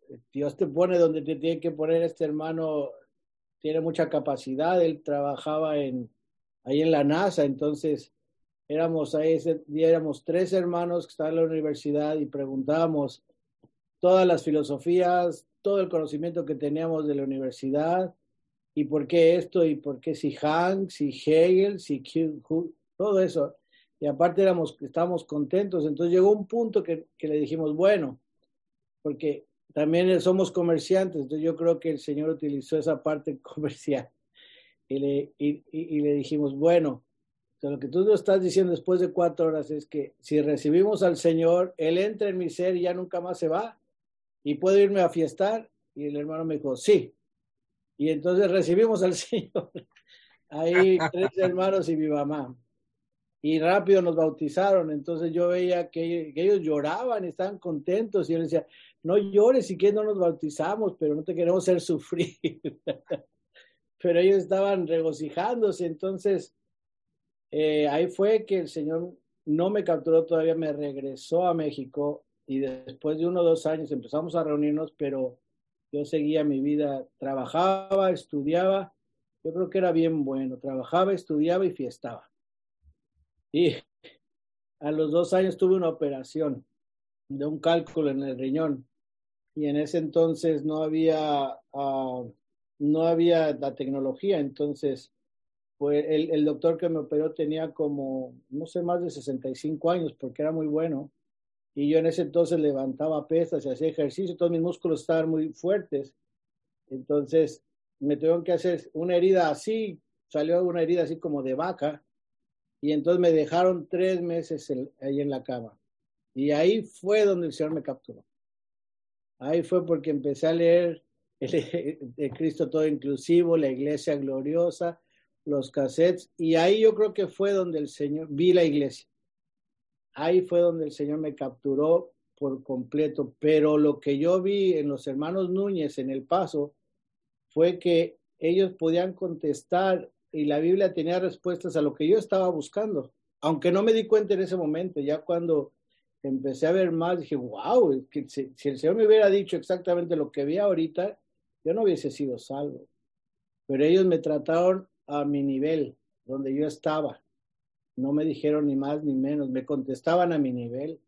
[SPEAKER 8] Dios te pone donde te tiene que poner. Este hermano tiene mucha capacidad, él trabajaba ahí en la NASA, entonces ese día éramos 3 hermanos que estaban en la universidad y preguntábamos todas las filosofías, todo el conocimiento que teníamos de la universidad, y por qué esto, y por qué si Hank, si Hegel, si Q, todo eso. Y aparte estábamos contentos, entonces llegó un punto que le dijimos, bueno, porque también somos comerciantes, entonces yo creo que el Señor utilizó esa parte comercial. Y le dijimos, bueno, lo que tú nos estás diciendo después de 4 horas es que si recibimos al Señor, Él entra en mi ser y ya nunca más se va, y puedo irme a fiestar. Y el hermano me dijo, sí. Y entonces recibimos al Señor. Ahí 3 hermanos y mi mamá. Y rápido nos bautizaron. Entonces yo veía que ellos lloraban, estaban contentos. Y yo les decía, no llores, si quieres no nos bautizamos, pero no te queremos hacer sufrir. Pero ellos estaban regocijándose. Entonces ahí fue que el Señor no me capturó todavía, me regresó a México. Y después de 1 o 2 años empezamos a reunirnos, pero yo seguía mi vida, trabajaba, estudiaba. Yo creo que era bien bueno. Trabajaba, estudiaba y fiestaba. Y a los 2 años tuve una operación de un cálculo en el riñón. Y en ese entonces no había la tecnología. Entonces, pues el doctor que me operó tenía como, no sé, más de 65 años, porque era muy bueno. Y yo en ese entonces levantaba pesas y hacía ejercicio. Todos mis músculos estaban muy fuertes. Entonces, me tuvieron que hacer una herida así. Salió una herida así como de vaca. Y entonces me dejaron 3 meses ahí en la cama. Y ahí fue donde el Señor me capturó. Ahí fue porque empecé a leer el Cristo Todo Inclusivo, la Iglesia Gloriosa, los cassettes. Y ahí yo creo que fue donde el Señor, vi la iglesia. Ahí fue donde el Señor me capturó por completo. Pero lo que yo vi en los hermanos Núñez en El Paso fue que ellos podían contestar y la Biblia tenía respuestas a lo que yo estaba buscando, aunque no me di cuenta en ese momento. Ya cuando empecé a ver más, dije, wow, que si el Señor me hubiera dicho exactamente lo que vi ahorita, yo no hubiese sido salvo. Pero ellos me trataron a mi nivel, donde yo estaba. No me dijeron ni más ni menos, me contestaban a mi nivel.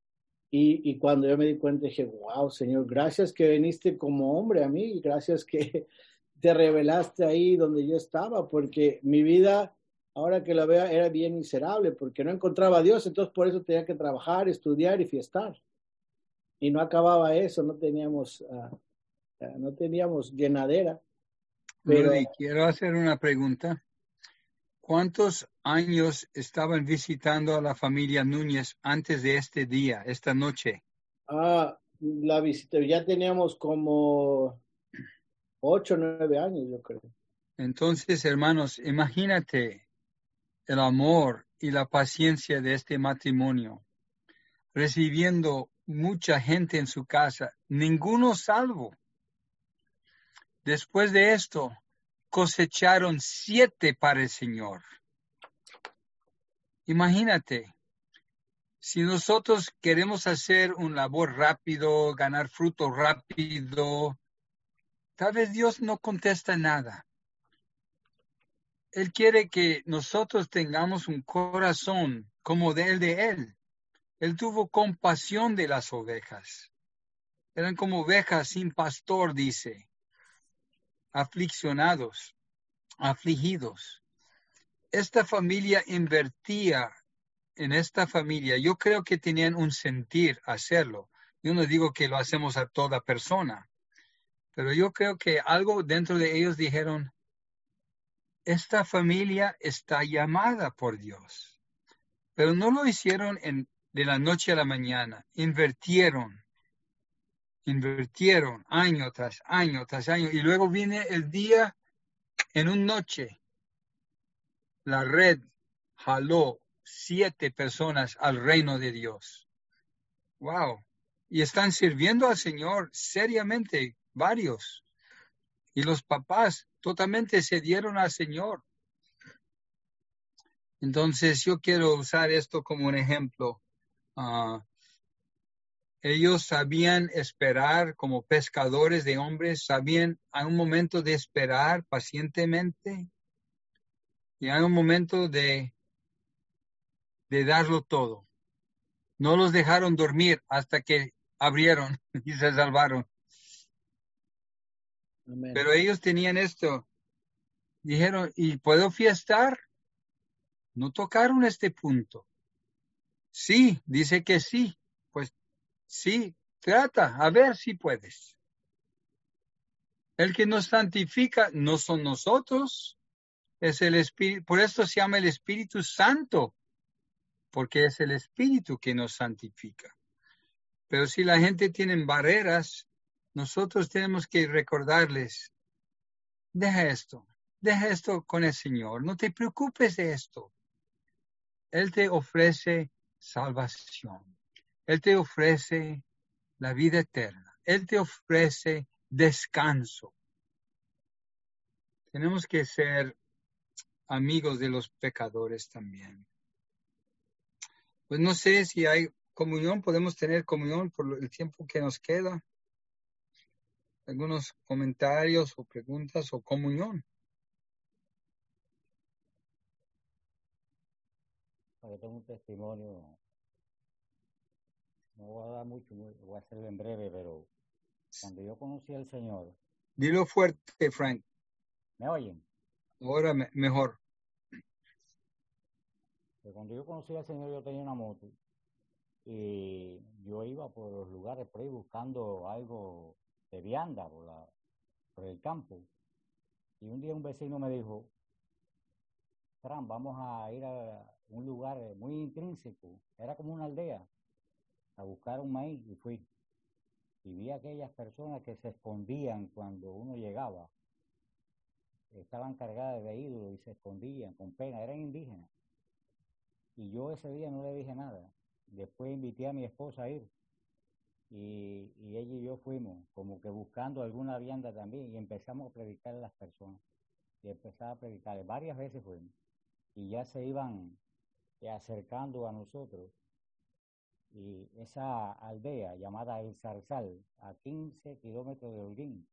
[SPEAKER 8] Y cuando yo me di cuenta, dije, wow, Señor, gracias que viniste como hombre a mí, gracias que te revelaste ahí donde yo estaba, porque mi vida, ahora que la veo, era bien miserable, porque no encontraba a Dios, entonces por eso tenía que trabajar, estudiar y fiestar. Y no acababa eso, no teníamos llenadera. Pero,
[SPEAKER 1] Rudy, quiero hacer una pregunta. ¿Cuántos años estaban visitando a la familia Núñez antes de este día, esta noche?
[SPEAKER 8] La visita, ya teníamos como 8 o 9 años, yo creo.
[SPEAKER 1] Entonces, hermanos, imagínate el amor y la paciencia de este matrimonio, recibiendo mucha gente en su casa, ninguno salvo. Después de esto, cosecharon 7 para el Señor. Imagínate, si nosotros queremos hacer un labor rápido, ganar fruto rápido, tal vez Dios no contesta nada. Él quiere que nosotros tengamos un corazón como el de Él. Él tuvo compasión de las ovejas. Eran como ovejas sin pastor, dice. Afliccionados, afligidos. Esta familia invertía en esta familia. Yo creo que tenían un sentir hacerlo. Yo no digo que lo hacemos a toda persona, pero yo creo que algo dentro de ellos dijeron, esta familia está llamada por Dios. Pero no lo hicieron de la noche a la mañana. Invirtieron año tras año tras año. Y luego viene el día, en una noche, la red jaló 7 personas al reino de Dios. ¡Wow! Y están sirviendo al Señor seriamente, varios. Y los papás totalmente se dieron al Señor. Entonces yo quiero usar esto como un ejemplo. Ellos sabían esperar como pescadores de hombres, sabían a un momento de esperar pacientemente y a un momento de darlo todo. No los dejaron dormir hasta que abrieron y se salvaron.
[SPEAKER 8] Amén.
[SPEAKER 1] Pero ellos tenían esto. Dijeron, ¿y puedo fiestar? No tocaron este punto. Sí, dice que sí. Pues sí, trata, a ver si puedes. El que nos santifica no son nosotros, es el Espíritu. Por esto se llama el Espíritu Santo, porque es el Espíritu que nos santifica. Pero si la gente tiene barreras, nosotros tenemos que recordarles, deja esto con el Señor, no te preocupes de esto. Él te ofrece salvación, Él te ofrece la vida eterna, Él te ofrece descanso. Tenemos que ser amigos de los pecadores también. Pues no sé si hay comunión, podemos tener comunión por el tiempo que nos queda. Algunos comentarios o preguntas o comunión.
[SPEAKER 6] Yo tengo un testimonio, no voy a dar mucho, voy a hacerlo en breve, pero cuando yo conocí al Señor.
[SPEAKER 1] Dilo fuerte, Frank.
[SPEAKER 6] ¿Me oyen?
[SPEAKER 1] Ahora mejor.
[SPEAKER 6] Cuando yo conocí al Señor, yo tenía una moto y yo iba por los lugares por ahí buscando algo de vianda por el campo. Y un día un vecino me dijo, Fran, vamos a ir a un lugar muy intrínseco, era como una aldea, a buscar un maíz, y fui. Y vi a aquellas personas que se escondían cuando uno llegaba. Estaban cargadas de ídolos y se escondían con pena, eran indígenas. Y yo ese día no le dije nada. Después invité a mi esposa a ir. Y ella y yo fuimos como que buscando alguna vianda también y empezamos a predicar a las personas. Y empezaba a predicar. Varias veces fuimos. Y ya se iban acercando a nosotros. Y esa aldea llamada El Zarzal, a 15 kilómetros de Holguín,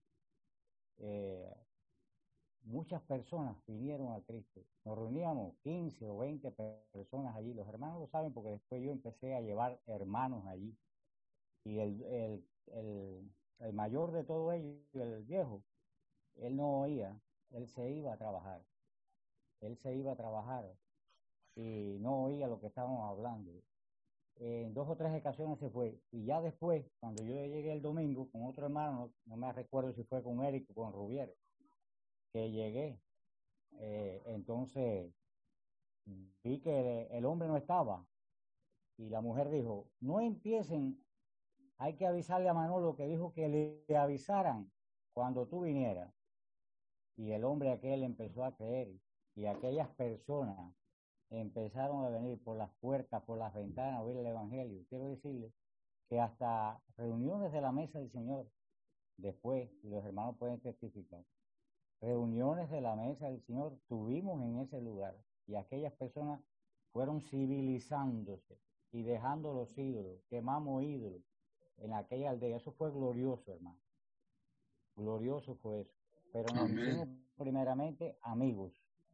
[SPEAKER 6] muchas personas vinieron a Cristo. Nos reuníamos 15 o 20 personas allí. Los hermanos lo saben porque después yo empecé a llevar hermanos allí. Y el mayor de todos ellos, el viejo, él no oía, él se iba a trabajar. Él se iba a trabajar y no oía lo que estábamos hablando. En 2 o 3 ocasiones se fue. Y ya después, cuando yo llegué el domingo con otro hermano, no me recuerdo si fue con Eric o con Rubier, que llegué, entonces vi que el hombre no estaba y la mujer dijo, no empiecen, hay que avisarle a Manolo que dijo que le avisaran cuando tú vinieras. Y el hombre aquel empezó a creer y aquellas personas empezaron a venir por las puertas, por las ventanas a oír el evangelio. Quiero decirles que hasta reuniones de la mesa del Señor, después, y los hermanos pueden testificar, reuniones de la mesa del Señor tuvimos en ese lugar y aquellas personas fueron civilizándose y dejando los ídolos, quemamos ídolos en aquella aldea. Eso fue glorioso, hermano. Glorioso fue eso. Pero nos hicimos primeramente amigos.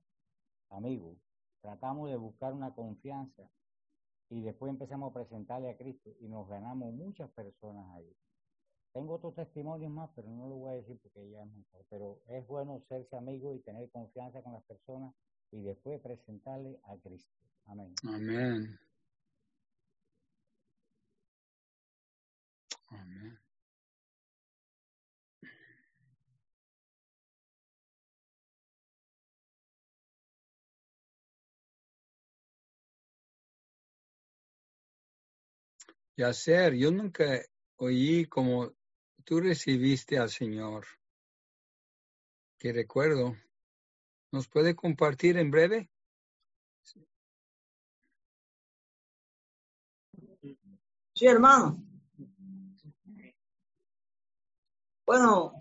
[SPEAKER 6] Tratamos de buscar una confianza y después empezamos a presentarle a Cristo y nos ganamos muchas personas ahí. Tengo otros testimonios más, pero no lo voy a decir porque ya es mucho. Pero es bueno serse amigo y tener confianza con las personas y después presentarle a Cristo. Amén.
[SPEAKER 1] Amén. Amén. Yacer, yo nunca oí como tú recibiste al Señor. Que recuerdo. ¿Nos puede compartir en breve?
[SPEAKER 9] Sí, hermano. Bueno,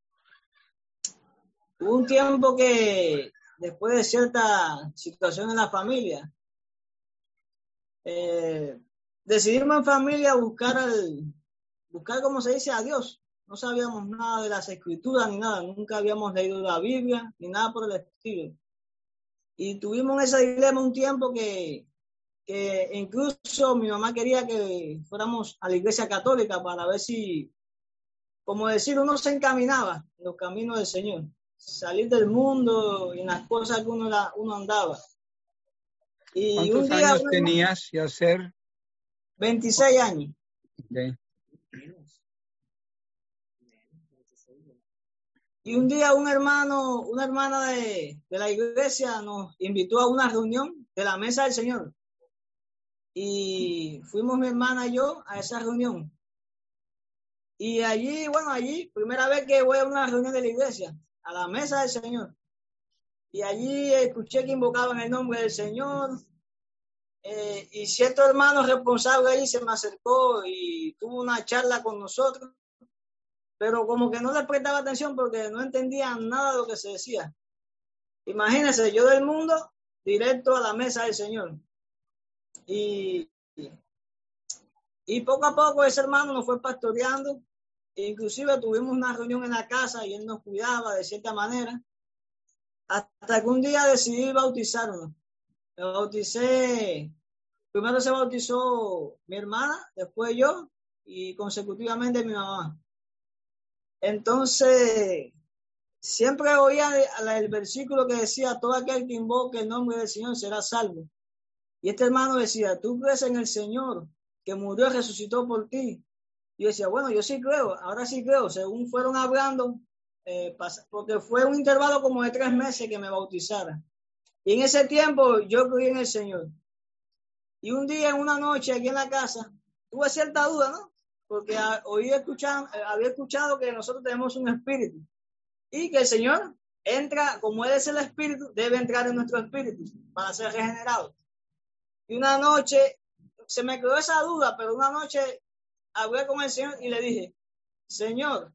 [SPEAKER 9] hubo un tiempo que después de cierta situación en la familia, decidimos en familia buscar buscar, como se dice, a Dios. No sabíamos nada de las escrituras ni nada, nunca habíamos leído la Biblia ni nada por el estilo. Y tuvimos ese dilema un tiempo que incluso mi mamá quería que fuéramos a la iglesia católica para ver si, como decir, uno se encaminaba en los caminos del Señor, salir del mundo y en las cosas que uno andaba. Y
[SPEAKER 1] ¿Cuántos
[SPEAKER 9] un día
[SPEAKER 1] años tenías ya ser?
[SPEAKER 9] 26 años.
[SPEAKER 1] Okay.
[SPEAKER 9] Y un día una hermana de la iglesia nos invitó a una reunión de la mesa del Señor. Y fuimos mi hermana y yo a esa reunión. Y allí, primera vez que voy a una reunión de la iglesia, a la mesa del Señor. Y allí escuché que invocaban el nombre del Señor. Y cierto hermano responsable ahí se me acercó y tuvo una charla con nosotros. Pero como que no le prestaba atención porque no entendía nada de lo que se decía. Imagínense, yo del mundo directo a la mesa del Señor. Y poco a poco ese hermano nos fue pastoreando. Inclusive tuvimos una reunión en la casa y él nos cuidaba de cierta manera. Hasta que un día decidí bautizarnos. Me bauticé. Primero se bautizó mi hermana, después yo y consecutivamente mi mamá. Entonces, siempre oía el versículo que decía, todo aquel que invoque el nombre del Señor será salvo. Y este hermano decía, tú crees en el Señor, que murió y resucitó por ti. Y yo decía, bueno, yo sí creo, ahora sí creo. Según fueron hablando, porque fue un intervalo como de 3 meses que me bautizara. Y en ese tiempo yo creí en el Señor. Y un día, en una noche, aquí en la casa, tuve cierta duda, ¿no? Porque había escuchado que nosotros tenemos un espíritu y que el Señor entra, como Él es el espíritu, debe entrar en nuestro espíritu para ser regenerado. Y una noche se me quedó esa duda, pero una noche hablé con el Señor y le dije, Señor,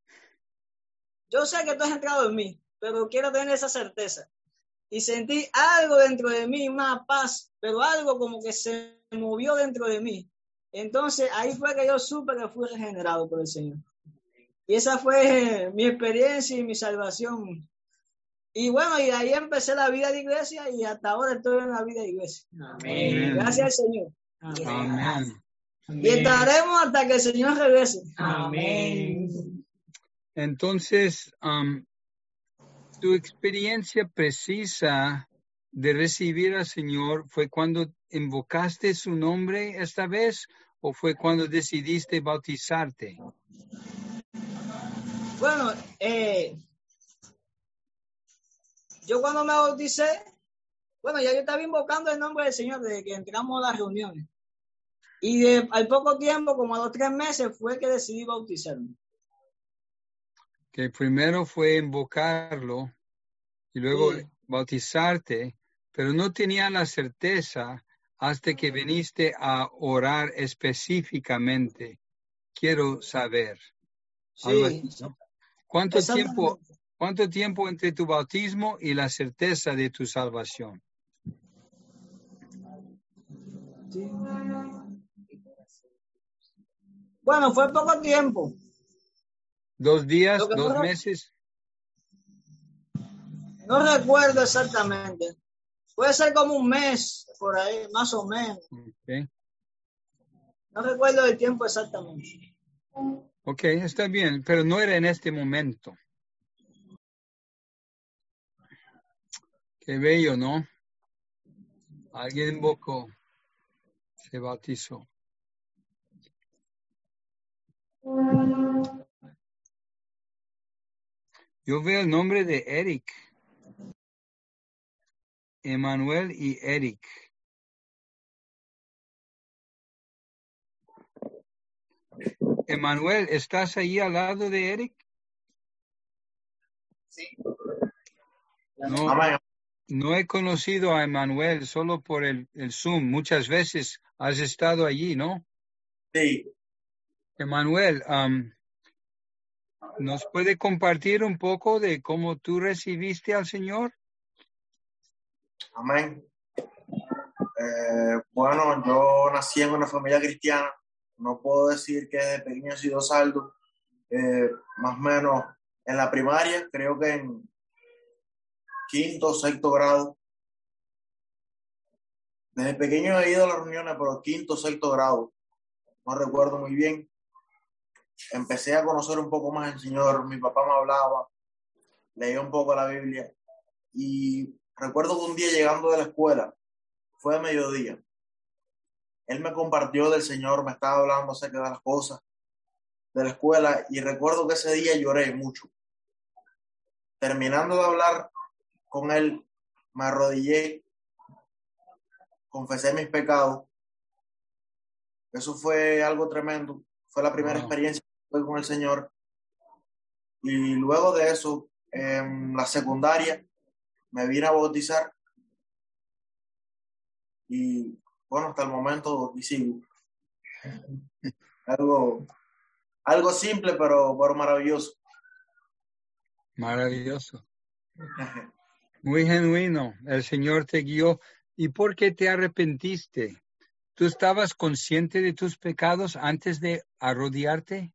[SPEAKER 9] yo sé que tú has entrado en mí, pero quiero tener esa certeza. Y sentí algo dentro de mí, una paz, pero algo como que se movió dentro de mí. Entonces ahí fue que yo supe que fui regenerado por el Señor. Y esa fue mi experiencia y mi salvación. Y bueno, y de ahí empecé la vida de iglesia y hasta ahora estoy en la vida de iglesia.
[SPEAKER 1] Amén.
[SPEAKER 9] Gracias al Señor.
[SPEAKER 1] Amén.
[SPEAKER 9] Y estaremos hasta que el Señor regrese.
[SPEAKER 7] Amén.
[SPEAKER 1] Entonces, tu experiencia precisa de recibir al Señor fue cuando invocaste su nombre esta vez o fue cuando decidiste bautizarte?
[SPEAKER 9] Bueno, yo cuando me bauticé, bueno, ya yo estaba invocando el nombre del Señor desde que entramos a las reuniones. Y al poco tiempo, como a los 3 meses, fue que decidí bautizarme.
[SPEAKER 1] Que primero fue invocarlo y luego bautizarte, pero no tenía la certeza hasta que viniste a orar específicamente. Quiero saber. Algo así, ¿no? ¿Cuánto tiempo entre tu bautismo y la certeza de tu salvación?
[SPEAKER 9] Sí. Bueno, fue poco tiempo.
[SPEAKER 1] 2 días, 2 meses.
[SPEAKER 9] No recuerdo exactamente. Puede ser como un mes, por ahí, más o menos.
[SPEAKER 1] Okay.
[SPEAKER 9] No recuerdo el tiempo exactamente.
[SPEAKER 1] Ok, está bien, pero no era en este momento. Qué bello, ¿no? Alguien invocó, se bautizó. Yo veo el nombre de Eric. Emanuel y Eric. Emanuel, ¿estás ahí al lado de Eric?
[SPEAKER 10] Sí.
[SPEAKER 1] No he conocido a Emanuel solo por el Zoom. Muchas veces has estado allí, ¿no?
[SPEAKER 10] Sí.
[SPEAKER 1] Emanuel, ¿nos puede compartir un poco de cómo tú recibiste al Señor?
[SPEAKER 10] Amén. Bueno, yo nací en una familia cristiana no puedo decir que desde pequeño he sido salvo. Más o menos en la primaria, creo que en quinto o sexto grado. Desde pequeño he ido a las reuniones, pero quinto o sexto grado, no recuerdo muy bien. Empecé a conocer un poco más al Señor, mi papá me hablaba, leía un poco la Biblia y recuerdo que un día llegando de la escuela, fue de mediodía, él me compartió del Señor, me estaba hablando acerca de las cosas de la escuela y recuerdo que ese día lloré mucho. Terminando de hablar con él, me arrodillé, confesé mis pecados. Eso fue algo tremendo. Fue la primera experiencia que tuve con el Señor. Y luego de eso, en la secundaria, me vine a bautizar. Y bueno, hasta el momento y sigo. Algo simple, pero maravilloso.
[SPEAKER 1] Maravilloso. Muy genuino. El Señor te guió. ¿Y por qué te arrepentiste? ¿Tú estabas consciente de tus pecados antes de arrodillarte?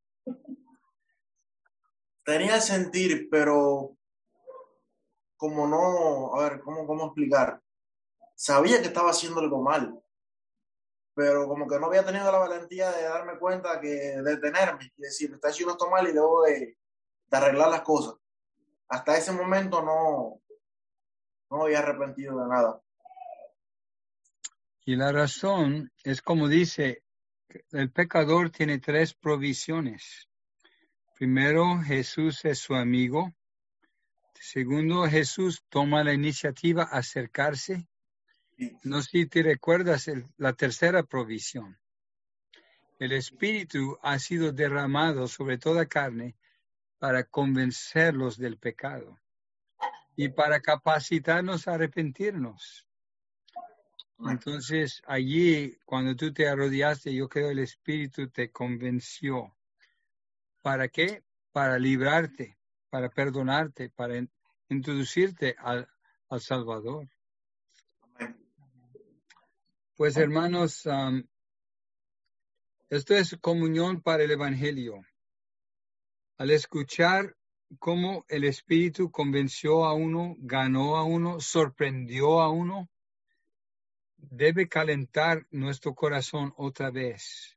[SPEAKER 10] Tenía el sentir, pero como no, a ver, ¿cómo explicar? Sabía que estaba haciendo algo mal, pero como que no había tenido la valentía de darme cuenta, de detenerme y decir, está haciendo esto mal y debo de arreglar las cosas. Hasta ese momento no me había arrepentido de nada.
[SPEAKER 1] Y la razón es como dice, el pecador tiene 3 provisiones. Primero, Jesús es su amigo. Segundo, Jesús toma la iniciativa a acercarse. No sé si te recuerdas la tercera provisión. El Espíritu ha sido derramado sobre toda carne para convencerlos del pecado y para capacitarnos a arrepentirnos. Entonces, allí, cuando tú te arrodillaste, yo creo el Espíritu te convenció. ¿Para qué? Para librarte, para perdonarte, para introducirte al Salvador. Pues, hermanos, esto es comunión para el Evangelio. Al escuchar cómo el Espíritu convenció a uno, ganó a uno, sorprendió a uno, debe calentar nuestro corazón otra vez.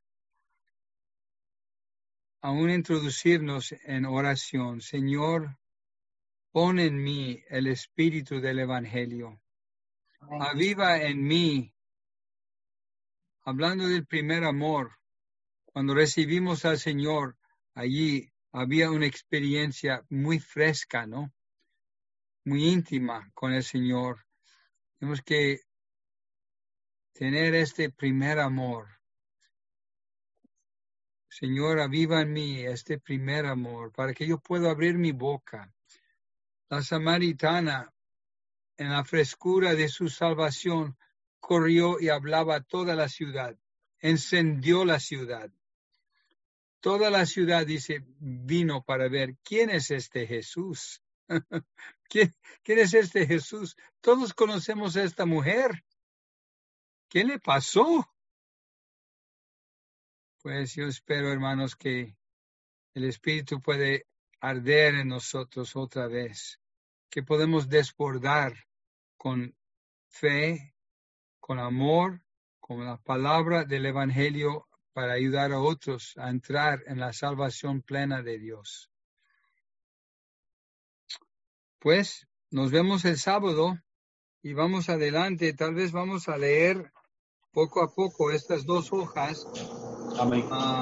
[SPEAKER 1] Aún introducirnos en oración. Señor, pon en mí el espíritu del Evangelio. Aviva en mí, hablando del primer amor, cuando recibimos al Señor, allí había una experiencia muy fresca, ¿no? Muy íntima con el Señor. Tenemos que tener este primer amor. Señor, aviva en mí este primer amor para que yo pueda abrir mi boca. La samaritana, en la frescura de su salvación, corrió y hablaba a toda la ciudad, encendió la ciudad. Toda la ciudad, dice, vino para ver quién es este Jesús. ¿Quién es este Jesús? Todos conocemos a esta mujer. ¿Qué le pasó? Pues yo espero, hermanos, que el Espíritu puede arder en nosotros otra vez, que podemos desbordar con fe, con amor, con la palabra del Evangelio para ayudar a otros a entrar en la salvación plena de Dios. Pues nos vemos el sábado y vamos adelante. Tal vez vamos a leer poco a poco estas 2 hojas.
[SPEAKER 2] Amén.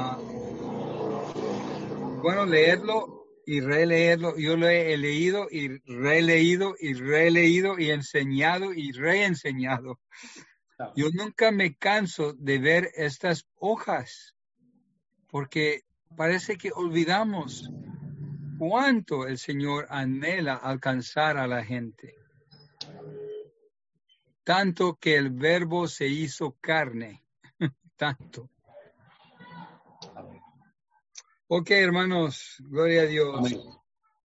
[SPEAKER 1] Bueno, leerlo y releerlo. Yo lo he leído y releído y releído y enseñado y reenseñado. Yo nunca me canso de ver estas hojas porque parece que olvidamos cuánto el Señor anhela alcanzar a la gente. Tanto que el Verbo se hizo carne. Tanto. Ok, hermanos, gloria a Dios.
[SPEAKER 2] Amén.